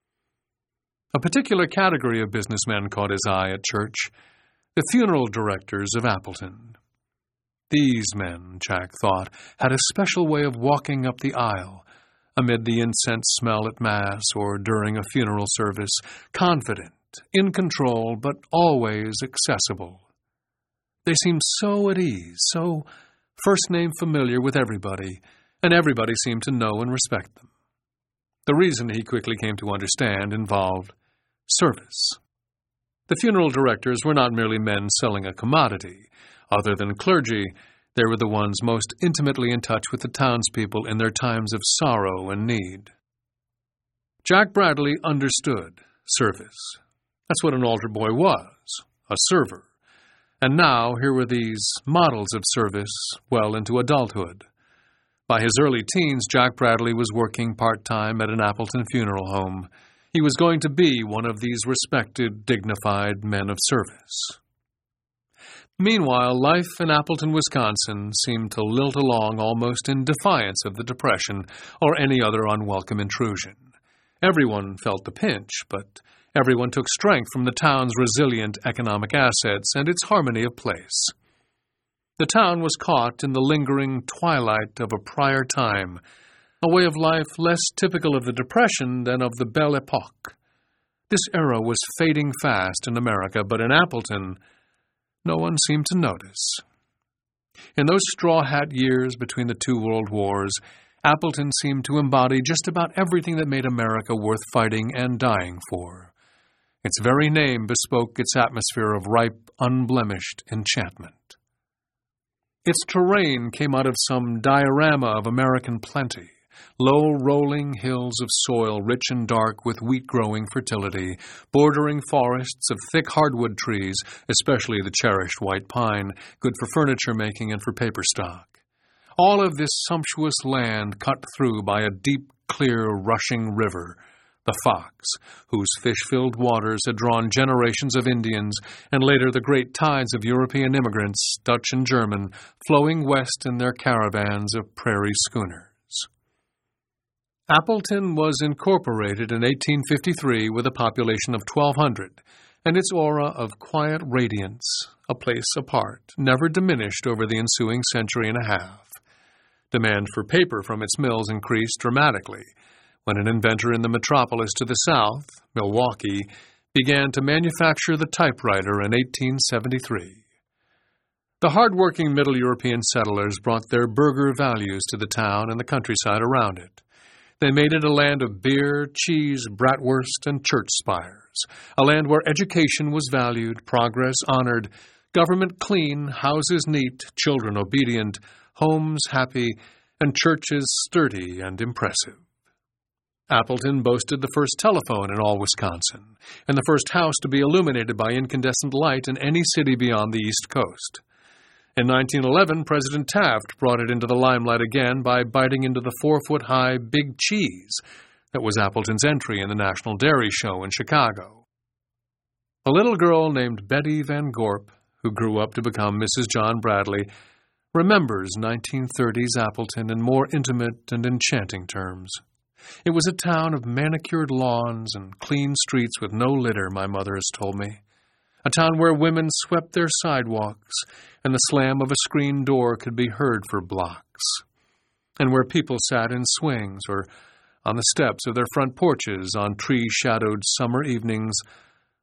A particular category of businessmen caught his eye at church: the funeral directors of Appleton. These men, Jack thought, had a special way of walking up the aisle, amid the incense smell at Mass or during a funeral service, confident, in control, but always accessible. They seemed so at ease, so first-name familiar with everybody, and everybody seemed to know and respect them. The reason, he quickly came to understand, involved service. The funeral directors were not merely men selling a commodity. Other than clergy, they were the ones most intimately in touch with the townspeople in their times of sorrow and need. Jack Bradley understood service. That's what an altar boy was, a server. And now here were these models of service well into adulthood. By his early teens, Jack Bradley was working part-time at an Appleton funeral home. He was going to be one of these respected, dignified men of service. Meanwhile, life in Appleton, Wisconsin seemed to lilt along almost in defiance of the Depression or any other unwelcome intrusion. Everyone felt the pinch, but everyone took strength from the town's resilient economic assets and its harmony of place. The town was caught in the lingering twilight of a prior time, a way of life less typical of the Depression than of the Belle Epoque. This era was fading fast in America, but in Appleton, no one seemed to notice. In those straw hat years between the two world wars, Appleton seemed to embody just about everything that made America worth fighting and dying for. Its very name bespoke its atmosphere of ripe, unblemished enchantment. Its terrain came out of some diorama of American plenty, low rolling hills of soil rich and dark with wheat-growing fertility, bordering forests of thick hardwood trees, especially the cherished white pine, good for furniture making and for paper stock. All of this sumptuous land cut through by a deep, clear, rushing river, the Fox, whose fish-filled waters had drawn generations of Indians and later the great tides of European immigrants, Dutch and German, flowing west in their caravans of prairie schooners. Appleton was incorporated in 1853 with a population of 1,200, and its aura of quiet radiance, a place apart, never diminished over the ensuing century and a half. Demand for paper from its mills increased dramatically when an inventor in the metropolis to the south, Milwaukee, began to manufacture the typewriter in 1873. The hard-working Middle European settlers brought their burgher values to the town and the countryside around it. They made it a land of beer, cheese, bratwurst, and church spires, a land where education was valued, progress honored, government clean, houses neat, children obedient, homes happy, and churches sturdy and impressive. Appleton boasted the first telephone in all Wisconsin, and the first house to be illuminated by incandescent light in any city beyond the East Coast. In 1911, President Taft brought it into the limelight again by biting into the 4-foot-high Big Cheese that was Appleton's entry in the National Dairy Show in Chicago. A little girl named Betty Van Gorp, who grew up to become Mrs. John Bradley, remembers 1930s Appleton in more intimate and enchanting terms. It was a town of manicured lawns and clean streets with no litter, my mother has told me. A town where women swept their sidewalks and the slam of a screen door could be heard for blocks, and where people sat in swings or on the steps of their front porches on tree-shadowed summer evenings,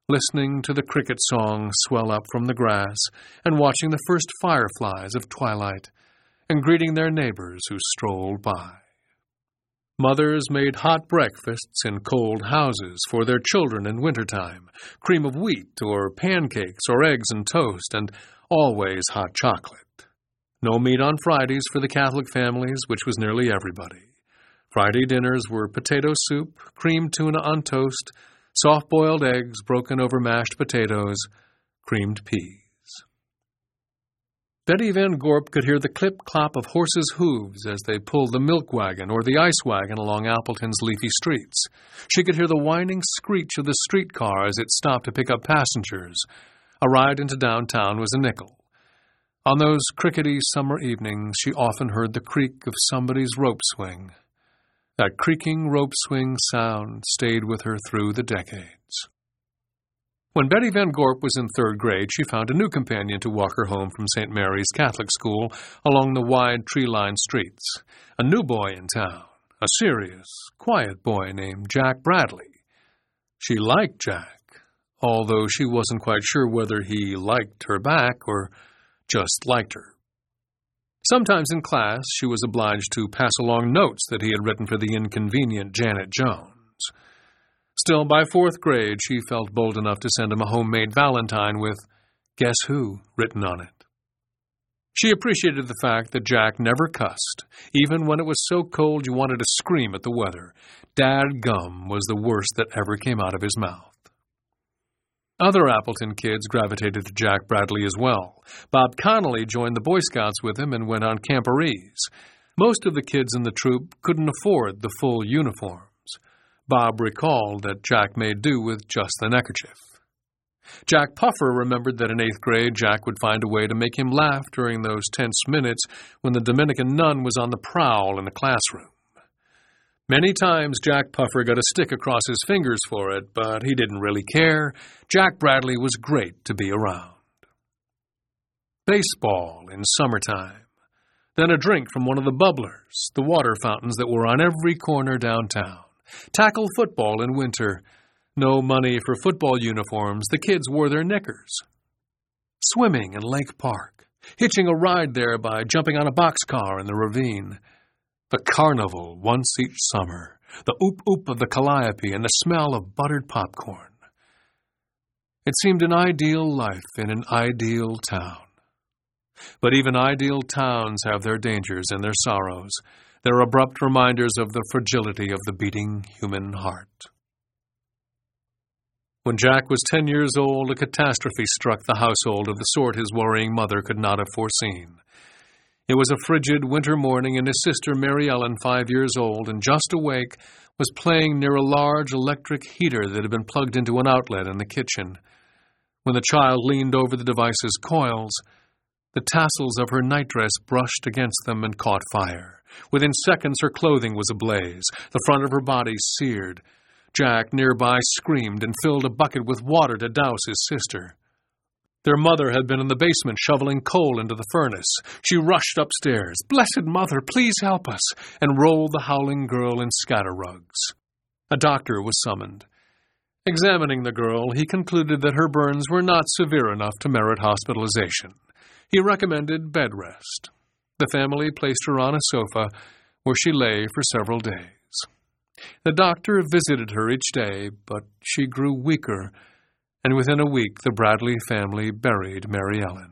listening to the cricket song swell up from the grass and watching the first fireflies of twilight and greeting their neighbors who strolled by. Mothers made hot breakfasts in cold houses for their children in wintertime, cream of wheat or pancakes or eggs and toast, and always hot chocolate. No meat on Fridays for the Catholic families, which was nearly everybody. Friday dinners were potato soup, creamed tuna on toast, soft-boiled eggs broken over mashed potatoes, creamed peas. Betty Van Gorp could hear the clip-clop of horses' hooves as they pulled the milk wagon or the ice wagon along Appleton's leafy streets. She could hear the whining screech of the streetcar as it stopped to pick up passengers. A ride into downtown was a nickel. On those crickety summer evenings, she often heard the creak of somebody's rope swing. That creaking rope swing sound stayed with her through the decades. When Betty Van Gorp was in third grade, she found a new companion to walk her home from St. Mary's Catholic School along the wide tree-lined streets. A new boy in town, a serious, quiet boy named Jack Bradley. She liked Jack, although she wasn't quite sure whether he liked her back or just liked her. Sometimes in class, she was obliged to pass along notes that he had written for the inconvenient Janet Jones. Still, by fourth grade, she felt bold enough to send him a homemade valentine with "Guess Who" written on it. She appreciated the fact that Jack never cussed, even when it was so cold you wanted to scream at the weather. Dadgum was the worst that ever came out of his mouth. Other Appleton kids gravitated to Jack Bradley as well. Bob Connolly joined the Boy Scouts with him and went on camporees. Most of the kids in the troop couldn't afford the full uniforms. Bob recalled that Jack made do with just the neckerchief. Jack Puffer remembered that in 8th grade, Jack would find a way to make him laugh during those tense minutes when the Dominican nun was on the prowl in the classroom. Many times Jack Puffer got a stick across his fingers for it, but he didn't really care. Jack Bradley was great to be around. Baseball in summertime. Then a drink from one of the bubblers, the water fountains that were on every corner downtown. Tackle football in winter. No money for football uniforms. The kids wore their knickers. Swimming in Lake Park. Hitching a ride there by jumping on a boxcar in the ravine. The carnival once each summer, the oop-oop of the calliope and the smell of buttered popcorn. It seemed an ideal life in an ideal town. But even ideal towns have their dangers and their sorrows, their abrupt reminders of the fragility of the beating human heart. When Jack was 10 years old, a catastrophe struck the household of the sort his worrying mother could not have foreseen. It was a frigid winter morning, and his sister Mary Ellen, 5 years old and just awake, was playing near a large electric heater that had been plugged into an outlet in the kitchen. When the child leaned over the device's coils, the tassels of her nightdress brushed against them and caught fire. Within seconds, her clothing was ablaze, the front of her body seared. Jack, nearby, screamed and filled a bucket with water to douse his sister. Their mother had been in the basement shoveling coal into the furnace. She rushed upstairs. "Blessed Mother, please help us," and rolled the howling girl in scatter rugs. A doctor was summoned. Examining the girl, he concluded that her burns were not severe enough to merit hospitalization. He recommended bed rest. The family placed her on a sofa, where she lay for several days. The doctor visited her each day, but she grew weaker, and within a week the Bradley family buried Mary Ellen.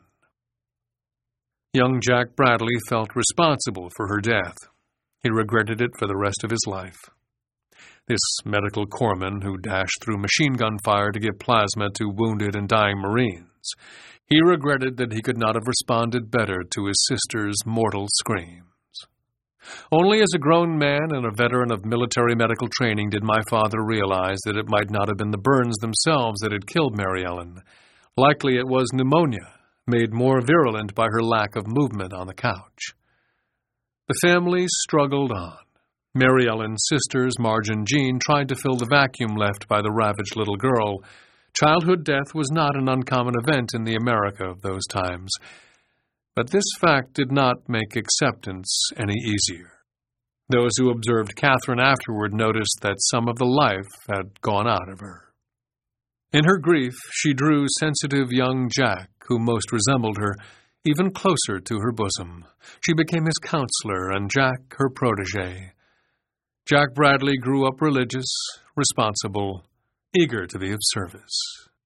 Young Jack Bradley felt responsible for her death. He regretted it for the rest of his life. This medical corpsman who dashed through machine gun fire to give plasma to wounded and dying Marines, he regretted that he could not have responded better to his sister's mortal screams. Only as a grown man and a veteran of military medical training did my father realize that it might not have been the burns themselves that had killed Mary Ellen. Likely it was pneumonia, made more virulent by her lack of movement on the couch. The family struggled on. Mary Ellen's sisters, Marge and Jean, tried to fill the vacuum left by the ravaged little girl. Childhood death was not an uncommon event in the America of those times. But this fact did not make acceptance any easier. Those who observed Catherine afterward noticed that some of the life had gone out of her. In her grief, she drew sensitive young Jack, who most resembled her, even closer to her bosom. She became his counselor, and Jack her protégé. Jack Bradley grew up religious, responsible, eager to be of service.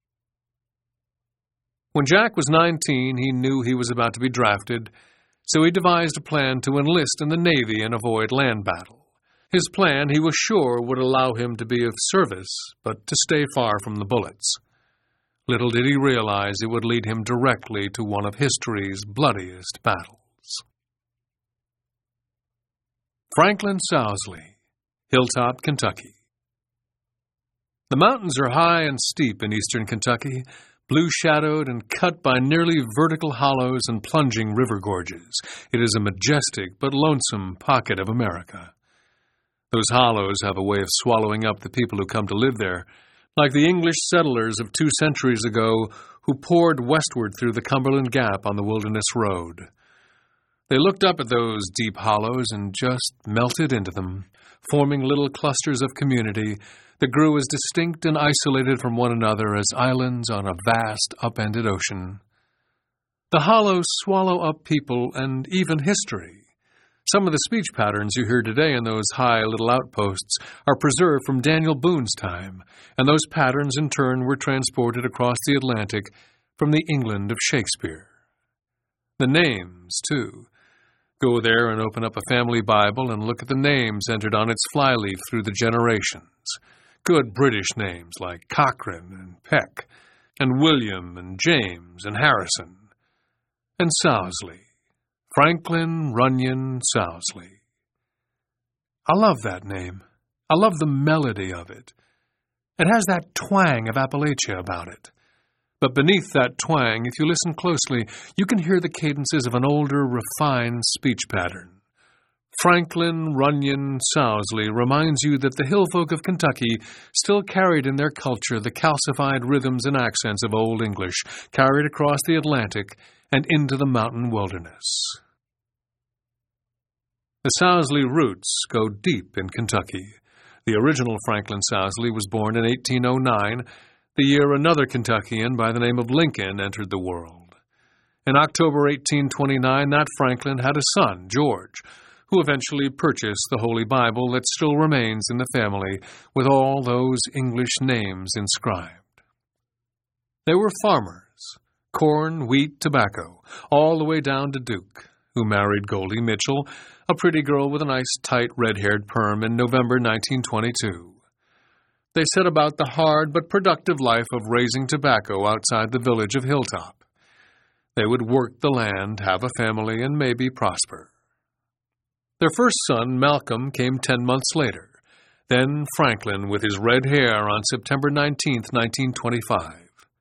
When Jack was 19, he knew he was about to be drafted, so he devised a plan to enlist in the Navy and avoid land battle. His plan, he was sure, would allow him to be of service, but to stay far from the bullets. Little did he realize it would lead him directly to one of history's bloodiest battles. Franklin Sowsley, Hilltop, Kentucky. The mountains are high and steep in eastern Kentucky, blue-shadowed and cut by nearly vertical hollows and plunging river gorges. It is a majestic but lonesome pocket of America. Those hollows have a way of swallowing up the people who come to live there, like the English settlers of 2 centuries ago who poured westward through the Cumberland Gap on the Wilderness Road. They looked up at those deep hollows and just melted into them, forming little clusters of community that grew as distinct and isolated from one another as islands on a vast, upended ocean. The hollows swallow up people and even history. Some of the speech patterns you hear today in those high little outposts are preserved from Daniel Boone's time, and those patterns in turn were transported across the Atlantic from the England of Shakespeare. The names, too. Go there and open up a family Bible and look at the names entered on its flyleaf through the generations. Good British names like Cochrane and Peck, and William and James and Harrison, and Sowsley. Franklin Runyon Sowsley. I love that name. I love the melody of it. It has that twang of Appalachia about it. But beneath that twang, if you listen closely, you can hear the cadences of an older, refined speech pattern. Franklin Runyon Sowsley reminds you that the hill folk of Kentucky still carried in their culture the calcified rhythms and accents of Old English, carried across the Atlantic and into the mountain wilderness. The Sowsley roots go deep in Kentucky. The original Franklin Sowsley was born in 1809, the year another Kentuckian by the name of Lincoln entered the world. In October 1829, that Franklin had a son, George, who eventually purchased the Holy Bible that still remains in the family with all those English names inscribed. They were farmers. Corn, wheat, tobacco, all the way down to Duke, who married Goldie Mitchell, a pretty girl with a nice, tight, red-haired perm in November 1922. They set about the hard but productive life of raising tobacco outside the village of Hilltop. They would work the land, have a family, and maybe prosper. Their first son, Malcolm, came 10 months later. Then Franklin, with his red hair, on September 19, 1925.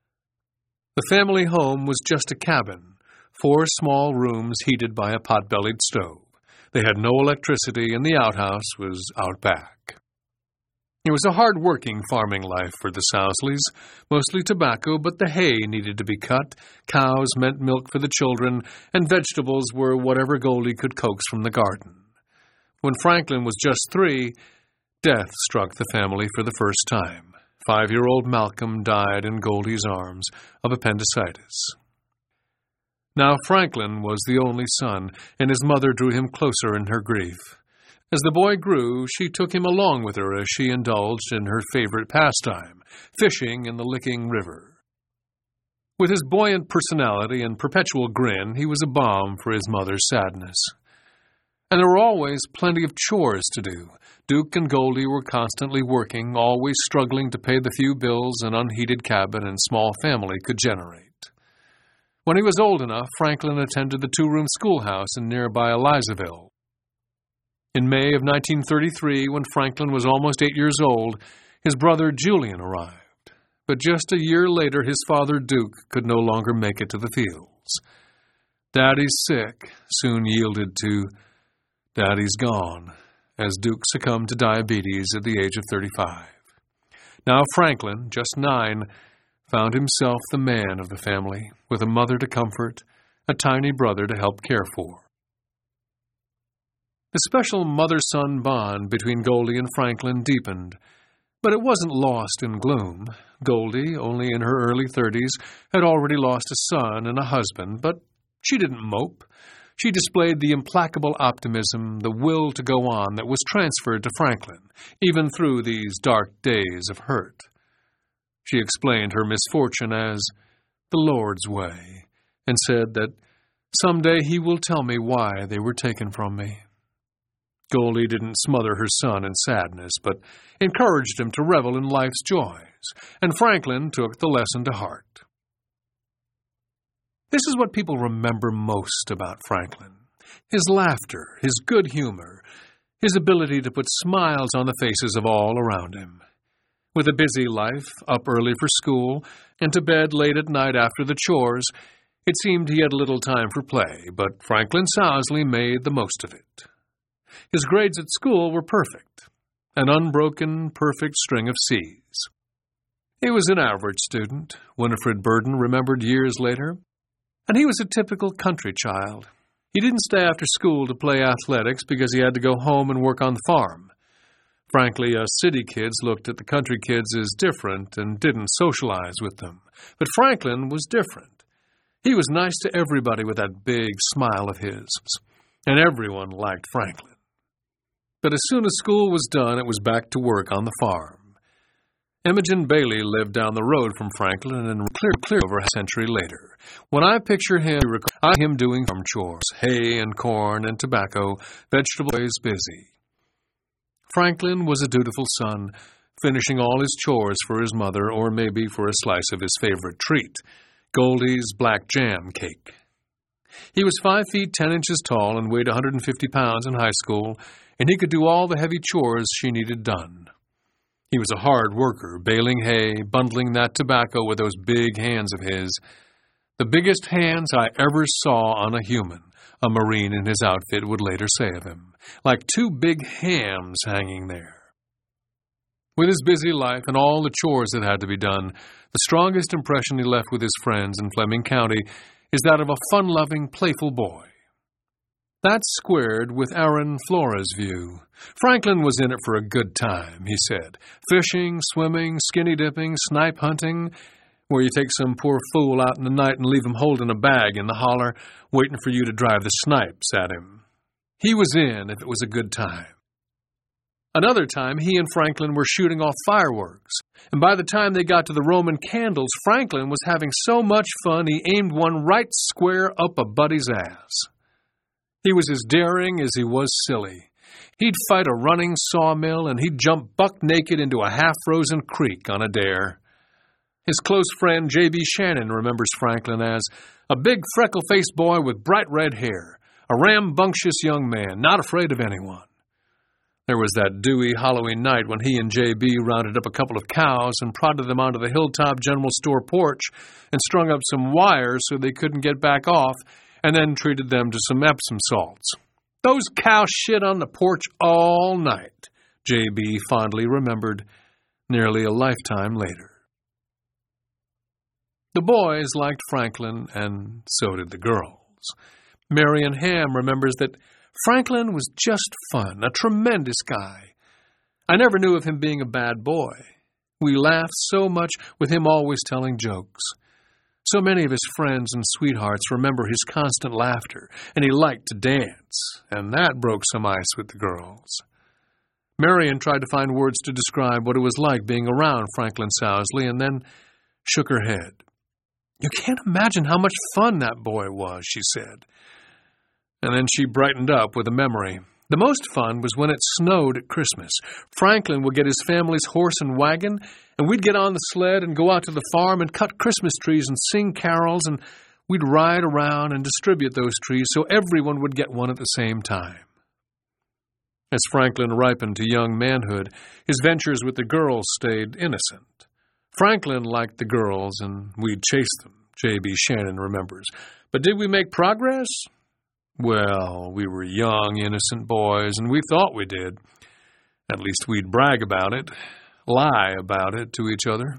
The family home was just a cabin, 4 small rooms heated by a pot-bellied stove. They had no electricity, and the outhouse was out back. It was a hard-working farming life for the Sowsleys, mostly tobacco, but the hay needed to be cut, cows meant milk for the children, and vegetables were whatever Goldie could coax from the garden. When Franklin was just 3, death struck the family for the first time. 5-year-old Malcolm died in Goldie's arms of appendicitis. Now Franklin was the only son, and his mother drew him closer in her grief. As the boy grew, she took him along with her as she indulged in her favorite pastime, fishing in the Licking River. With his buoyant personality and perpetual grin, he was a balm for his mother's sadness. And there were always plenty of chores to do. Duke and Goldie were constantly working, always struggling to pay the few bills an unheated cabin and small family could generate. When he was old enough, Franklin attended the 2-room schoolhouse in nearby Elizaville. In May of 1933, when Franklin was almost 8 years old, his brother Julian arrived. But just a year later, his father Duke could no longer make it to the fields. Daddy's sick soon yielded to Daddy's gone, as Duke succumbed to diabetes at the age of 35. Now Franklin, just 9, found himself the man of the family, with a mother to comfort, a tiny brother to help care for. The special mother-son bond between Goldie and Franklin deepened, But it wasn't lost in gloom. Goldie, only in her early 30s, had already lost a son and a husband, but she didn't mope. She displayed the implacable optimism, the will to go on that was transferred to Franklin, even through these dark days of hurt. She explained her misfortune as the Lord's way, and said that someday He will tell me why they were taken from me. Goldie didn't smother her son in sadness, but encouraged him to revel in life's joys, and Franklin took the lesson to heart. This is what people remember most about Franklin: his laughter, his good humor, his ability to put smiles on the faces of all around him. With a busy life, up early for school, and to bed late at night after the chores, it seemed he had little time for play, but Franklin Sowsley made the most of it. His grades at school were perfect, an unbroken, perfect string of C's. He was an average student, Winifred Burden remembered years later, and he was a typical country child. He didn't stay after school to play athletics because he had to go home and work on the farm. Frankly, us city kids looked at the country kids as different and didn't socialize with them. But Franklin was different. He was nice to everybody with that big smile of his, and everyone liked Franklin. But as soon as school was done, it was back to work on the farm. Imogen Bailey lived down the road from Franklin and clear over a century later. When I picture him, I see him doing farm chores, hay and corn and tobacco, vegetables, busy. Franklin was a dutiful son, finishing all his chores for his mother or maybe for a slice of his favorite treat, Goldie's black jam cake. He was 5 feet 10 inches tall and weighed 150 pounds in high school, and he could do all the heavy chores she needed done. He was a hard worker, baling hay, bundling that tobacco with those big hands of his. The biggest hands I ever saw on a human, a Marine in his outfit would later say of him, like 2 big hams hanging there. With his busy life and all the chores that had to be done, the strongest impression he left with his friends in Fleming County is that of a fun-loving, playful boy. That's squared with Aaron Flora's view. Franklin was in it for a good time, he said. Fishing, swimming, skinny dipping, snipe hunting, where you take some poor fool out in the night and leave him holding a bag in the holler, waiting for you to drive the snipes at him. He was in if it was a good time. Another time, he and Franklin were shooting off fireworks, and by the time they got to the Roman candles, Franklin was having so much fun he aimed one right square up a buddy's ass. He was as daring as he was silly. He'd fight a running sawmill, and he'd jump buck naked into a half-frozen creek on a dare. His close friend J.B. Shannon remembers Franklin as a big freckle-faced boy with bright red hair, a rambunctious young man, not afraid of anyone. There was that dewy Halloween night when he and J.B. rounded up a couple of cows and prodded them onto the Hilltop General Store porch and strung up some wires so they couldn't get back off, and then treated them to some Epsom salts. Those cows shit on the porch all night, J.B. fondly remembered, nearly a lifetime later. The boys liked Franklin, and so did the girls. Marion Ham remembers that Franklin was just fun, a tremendous guy. I never knew of him being a bad boy. We laughed so much with him always telling jokes. So many of his friends and sweethearts remember his constant laughter, and he liked to dance, and that broke some ice with the girls. Marion tried to find words to describe what it was like being around Franklin Sowsley, and then shook her head. "You can't imagine how much fun that boy was," she said. And then she brightened up with a memory. The most fun was when it snowed at Christmas. Franklin would get his family's horse and wagon, and we'd get on the sled and go out to the farm and cut Christmas trees and sing carols, and we'd ride around and distribute those trees so everyone would get one at the same time. As Franklin ripened to young manhood, his ventures with the girls stayed innocent. Franklin liked the girls, and we'd chase them, J.B. Shannon remembers. But did we make progress? Well, we were young, innocent boys, and we thought we did. At least we'd brag about it, lie about it to each other.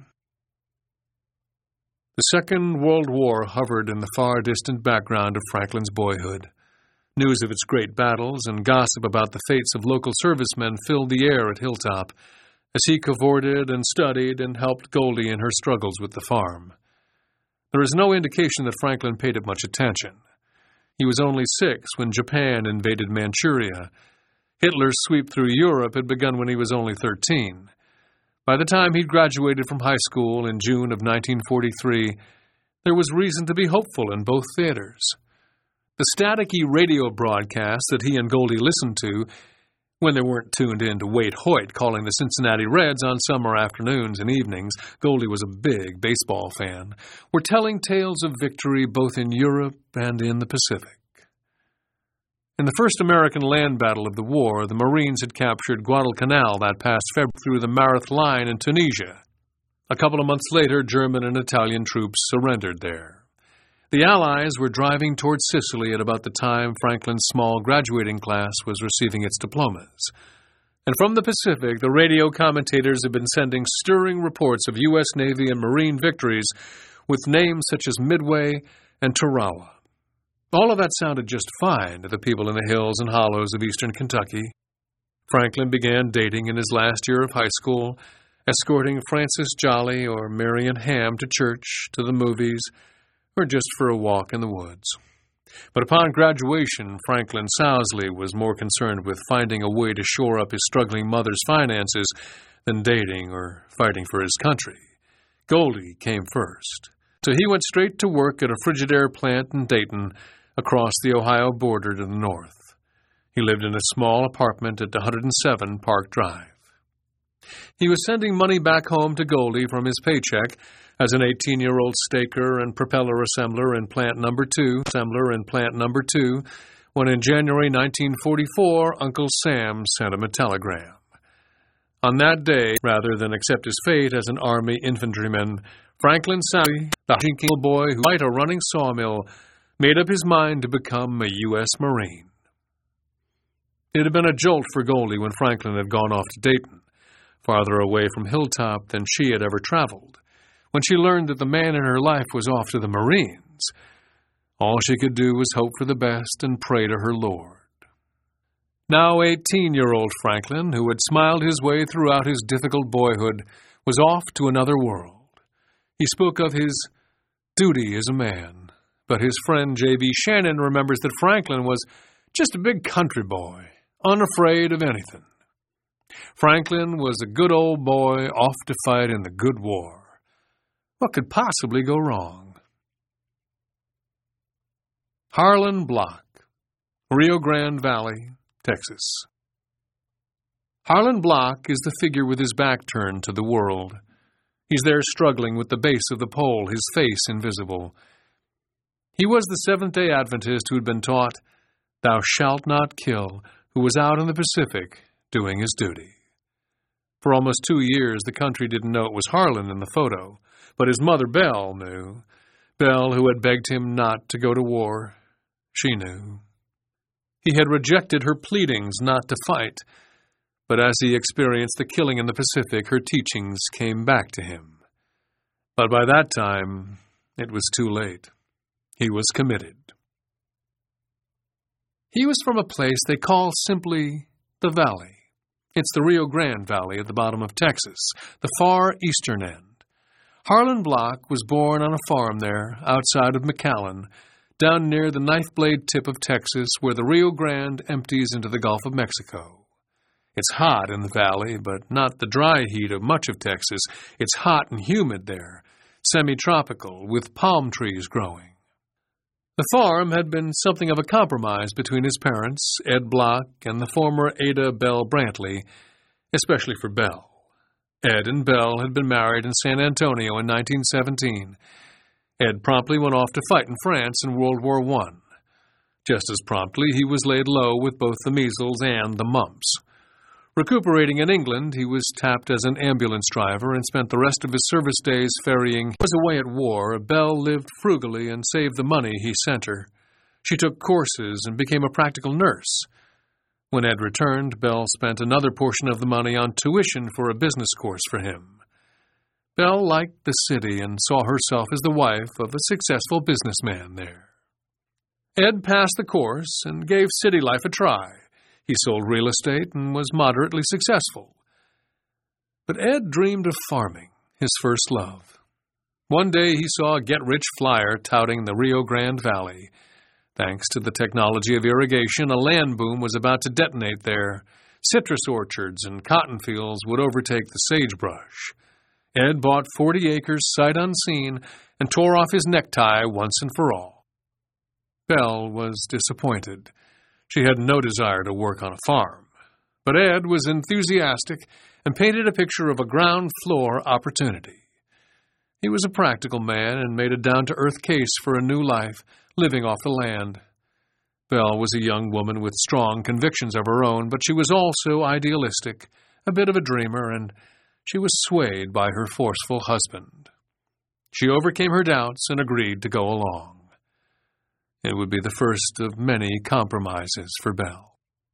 The Second World War hovered in the far distant background of Franklin's boyhood. News of its great battles and gossip about the fates of local servicemen filled the air at Hilltop, as he cavorted and studied and helped Goldie in her struggles with the farm. There is no indication that Franklin paid it much attention. He was only 6 when Japan invaded Manchuria. Hitler's sweep through Europe had begun when he was only 13. By the time he'd graduated from high school in June of 1943, there was reason to be hopeful in both theaters. The staticky radio broadcasts that he and Goldie listened to, when they weren't tuned in to Wade Hoyt calling the Cincinnati Reds on summer afternoons and evenings — Goldie was a big baseball fan — were telling tales of victory both in Europe and in the Pacific. In the first American land battle of the war, the Marines had captured Guadalcanal that past February through the Mareth Line in Tunisia. A couple of months later, German and Italian troops surrendered there. The Allies were driving towards Sicily at about the time Franklin's small graduating class was receiving its diplomas. And from the Pacific, the radio commentators had been sending stirring reports of U.S. Navy and Marine victories with names such as Midway and Tarawa. All of that sounded just fine to the people in the hills and hollows of eastern Kentucky. Franklin began dating in his last year of high school, escorting Frances Jolly or Marion Ham to church, to the movies, or just for a walk in the woods. But upon graduation, Franklin Sousley was more concerned with finding a way to shore up his struggling mother's finances than dating or fighting for his country. Goldie came first, so he went straight to work at a Frigidaire plant in Dayton, across the Ohio border to the north. He lived in a small apartment at 107 Park Drive. He was sending money back home to Goldie from his paycheck as an 18-year-old staker and propeller assembler in Plant Number 2, when in January 1944, Uncle Sam sent him a telegram. On that day, rather than accept his fate as an Army infantryman, Franklin Sousley, the little boy who might a running sawmill, made up his mind to become a U.S. Marine. It had been a jolt for Goldie when Franklin had gone off to Dayton, farther away from Hilltop than she had ever traveled. When she learned that the man in her life was off to the Marines, all she could do was hope for the best and pray to her Lord. Now 18-year-old Franklin, who had smiled his way throughout his difficult boyhood, was off to another world. He spoke of his duty as a man, but his friend J.B. Shannon remembers that Franklin was just a big country boy, unafraid of anything. Franklin was a good old boy off to fight in the good war. What could possibly go wrong? Harlan Block, Rio Grande Valley, Texas. Harlan Block is the figure with his back turned to the world. He's there struggling with the base of the pole, his face invisible. He was the Seventh-day Adventist who had been taught, "Thou shalt not kill," who was out in the Pacific doing his duty. For almost 2 years, the country didn't know it was Harlan in the photo, but his mother, Belle, knew. Belle, who had begged him not to go to war, she knew. He had rejected her pleadings not to fight, but as he experienced the killing in the Pacific, her teachings came back to him. But by that time, it was too late. He was committed. He was from a place they call simply the Valley. It's the Rio Grande Valley at the bottom of Texas, the far eastern end. Harlan Block was born on a farm there, outside of McAllen, down near the knife-blade tip of Texas, where the Rio Grande empties into the Gulf of Mexico. It's hot in the valley, but not the dry heat of much of Texas. It's hot and humid there, semi-tropical, with palm trees growing. The farm had been something of a compromise between his parents, Ed Block, and the former Ada Belle Brantley, especially for Belle. Ed and Belle had been married in San Antonio in 1917. Ed promptly went off to fight in France in World War I. Just as promptly, he was laid low with both the measles and the mumps. Recuperating in England, he was tapped as an ambulance driver and spent the rest of his service days ferrying. He was away at war. Belle lived frugally and saved the money he sent her. She took courses and became a practical nurse. When Ed returned, Belle spent another portion of the money on tuition for a business course for him. Belle liked the city and saw herself as the wife of a successful businessman there. Ed passed the course and gave city life a try. He sold real estate and was moderately successful. But Ed dreamed of farming, his first love. One day he saw a get-rich flyer touting the Rio Grande Valley. Thanks to the technology of irrigation, a land boom was about to detonate there. Citrus orchards and cotton fields would overtake the sagebrush. Ed bought 40 acres sight unseen and tore off his necktie once and for all. Belle was disappointed. She had no desire to work on a farm. But Ed was enthusiastic and painted a picture of a ground-floor opportunity. He was a practical man and made a down-to-earth case for a new life, living off the land. Belle was a young woman with strong convictions of her own, but she was also idealistic, a bit of a dreamer, and she was swayed by her forceful husband. She overcame her doubts and agreed to go along. It would be the first of many compromises for Belle.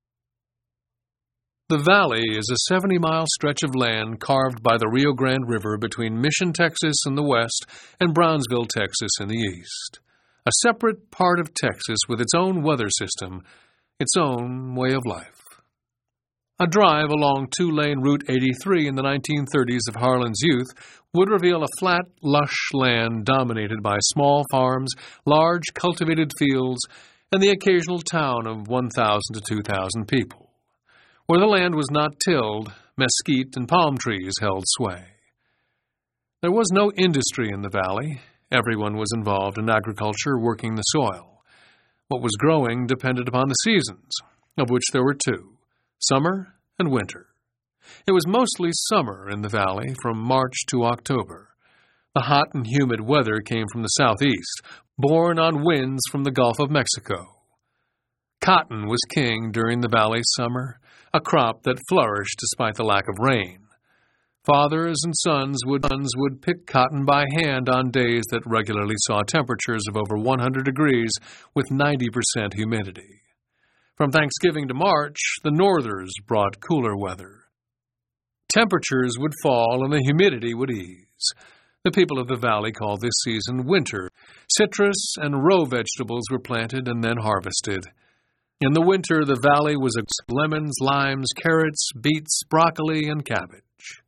The valley is a 70-mile stretch of land carved by the Rio Grande River between Mission, Texas in the west and Brownsville, Texas in the east. A separate part of Texas with its own weather system, its own way of life. A drive along two-lane Route 83 in the 1930s of Harlan's youth would reveal a flat, lush land dominated by small farms, large cultivated fields, and the occasional town of 1,000 to 2,000 people. Where the land was not tilled, mesquite and palm trees held sway. There was no industry in the valley. Everyone was involved in agriculture, working the soil. What was growing depended upon the seasons, of which there were two, summer and winter. It was mostly summer in the valley, from March to October. The hot and humid weather came from the southeast, borne on winds from the Gulf of Mexico. Cotton was king during the valley's summer, a crop that flourished despite the lack of rain. Fathers and sons would pick cotton by hand on days that regularly saw temperatures of over 100 degrees with 90% humidity. From Thanksgiving to March, the northers brought cooler weather. Temperatures would fall and the humidity would ease. The people of the valley called this season winter. Citrus and row vegetables were planted and then harvested. In the winter, the valley was lemons, limes, carrots, beets, broccoli, and cabbage.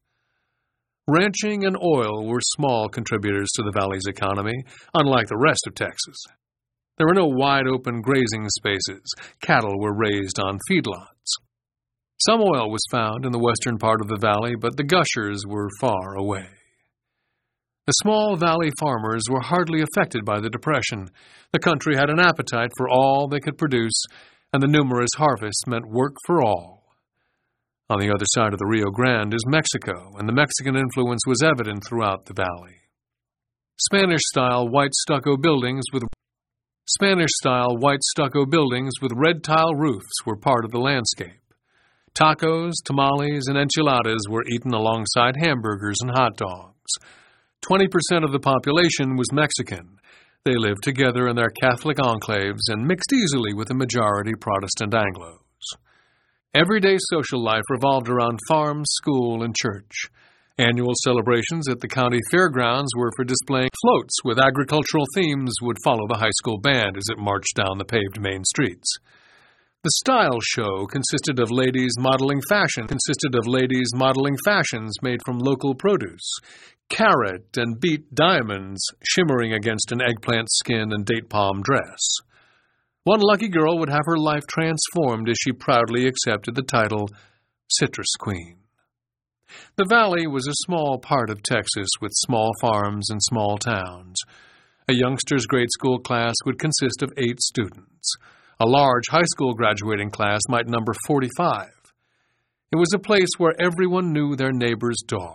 Ranching and oil were small contributors to the valley's economy, unlike the rest of Texas. There were no wide-open grazing spaces. Cattle were raised on feedlots. Some oil was found in the western part of the valley, but the gushers were far away. The small valley farmers were hardly affected by the Depression. The country had an appetite for all they could produce, and the numerous harvests meant work for all. On the other side of the Rio Grande is Mexico, and the Mexican influence was evident throughout the valley. Spanish-style white stucco buildings with red tile roofs were part of the landscape. Tacos, tamales, and enchiladas were eaten alongside hamburgers and hot dogs. 20% of the population was Mexican. They lived together in their Catholic enclaves and mixed easily with the majority Protestant Anglos. Everyday social life revolved around farm, school, and church. Annual celebrations at the county fairgrounds were for displaying floats with agricultural themes would follow the high school band as it marched down the paved main streets. The style show consisted of ladies modeling fashions made from local produce, carrot and beet diamonds shimmering against an eggplant skin and date palm dress. One lucky girl would have her life transformed as she proudly accepted the title Citrus Queen. The valley was a small part of Texas with small farms and small towns. A youngster's grade school class would consist of 8 students. A large high school graduating class might number 45. It was a place where everyone knew their neighbor's dogs.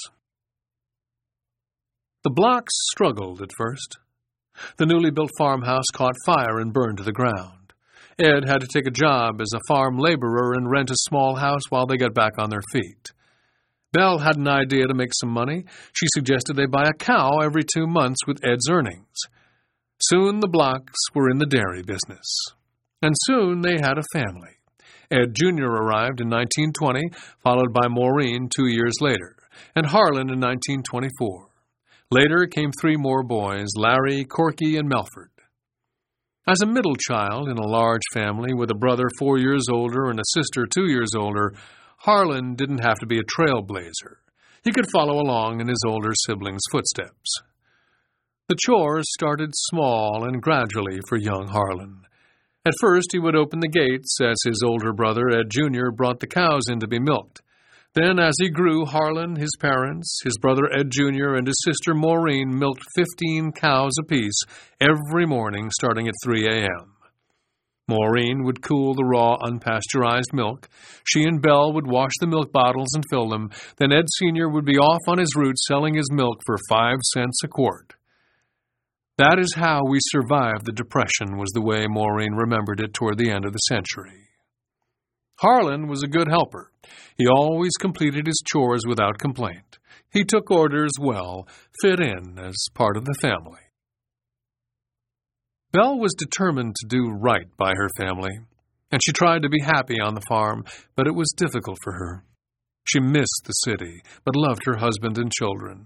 The blocks struggled at first. The newly built farmhouse caught fire and burned to the ground. Ed had to take a job as a farm laborer and rent a small house while they got back on their feet. Belle had an idea to make some money. She suggested they buy a cow every 2 months with Ed's earnings. Soon the blocks were in the dairy business. And soon they had a family. Ed Jr. arrived in 1920, followed by Maureen 2 years later, and Harlan in 1924. Later came 3 more boys, Larry, Corky, and Melford. As a middle child in a large family with a brother 4 years older and a sister 2 years older, Harlan didn't have to be a trailblazer. He could follow along in his older siblings' footsteps. The chores started small and gradually for young Harlan. At first, he would open the gates as his older brother, Ed Jr., brought the cows in to be milked. Then, as he grew, Harlan, his parents, his brother Ed Jr., and his sister Maureen milked 15 cows apiece every morning starting at 3 a.m. Maureen would cool the raw, unpasteurized milk. She and Belle would wash the milk bottles and fill them. Then Ed Sr. would be off on his route selling his milk for 5 cents a quart. That is how we survived the Depression, was the way Maureen remembered it toward the end of the century. Harlan was a good helper. He always completed his chores without complaint. He took orders well, fit in as part of the family. Belle was determined to do right by her family, and she tried to be happy on the farm, but it was difficult for her. She missed the city, but loved her husband and children.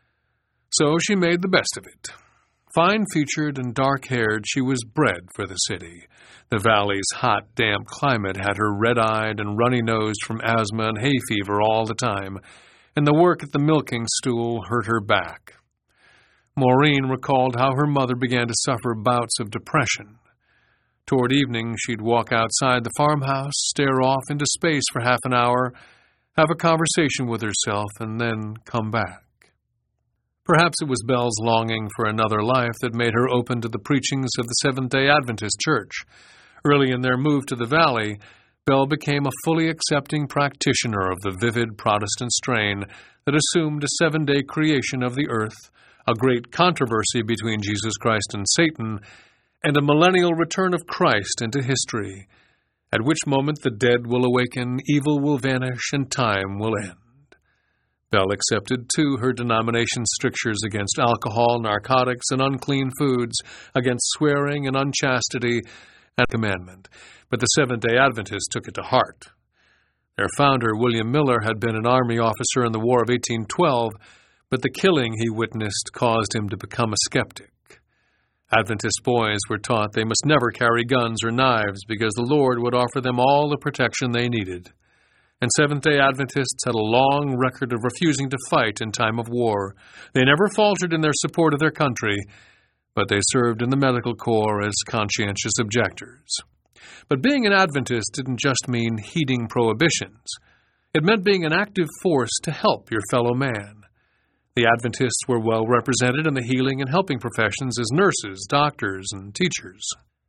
So she made the best of it. Fine-featured and dark-haired, she was bred for the city. The valley's hot, damp climate had her red-eyed and runny-nosed from asthma and hay fever all the time, and the work at the milking stool hurt her back. Maureen recalled how her mother began to suffer bouts of depression. Toward evening, she'd walk outside the farmhouse, stare off into space for half an hour, have a conversation with herself, and then come back. Perhaps it was Belle's longing for another life that made her open to the preachings of the Seventh-day Adventist Church. Early in their move to the valley, Belle became a fully accepting practitioner of the vivid Protestant strain that assumed a 7-day creation of the earth, a great controversy between Jesus Christ and Satan, and a millennial return of Christ into history, at which moment the dead will awaken, evil will vanish, and time will end. Belle accepted, too, her denomination's strictures against alcohol, narcotics, and unclean foods, against swearing and unchastity, and commandment. But the Seventh-day Adventists took it to heart. Their founder, William Miller, had been an army officer in the War of 1812, but the killing he witnessed caused him to become a skeptic. Adventist boys were taught they must never carry guns or knives because the Lord would offer them all the protection they needed. And Seventh-day Adventists had a long record of refusing to fight in time of war. They never faltered in their support of their country, but they served in the medical corps as conscientious objectors. But being an Adventist didn't just mean heeding prohibitions. It meant being an active force to help your fellow man. The Adventists were well represented in the healing and helping professions as nurses, doctors, and teachers.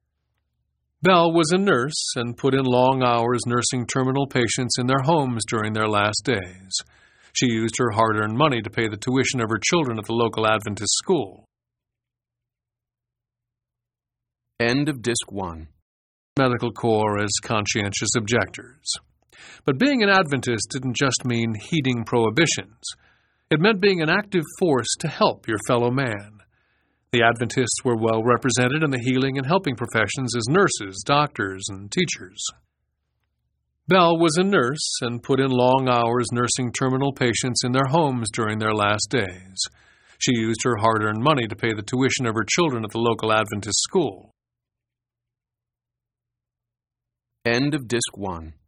Belle was a nurse and put in long hours nursing terminal patients in their homes during their last days. She used her hard-earned money to pay the tuition of her children at the local Adventist school. End of Disc 1. Medical corps as conscientious objectors. But being an Adventist didn't just mean heeding prohibitions. It meant being an active force to help your fellow man. The Adventists were well represented in the healing and helping professions as nurses, doctors, and teachers. Belle was a nurse and put in long hours nursing terminal patients in their homes during their last days. She used her hard-earned money to pay the tuition of her children at the local Adventist school. End of Disc 1.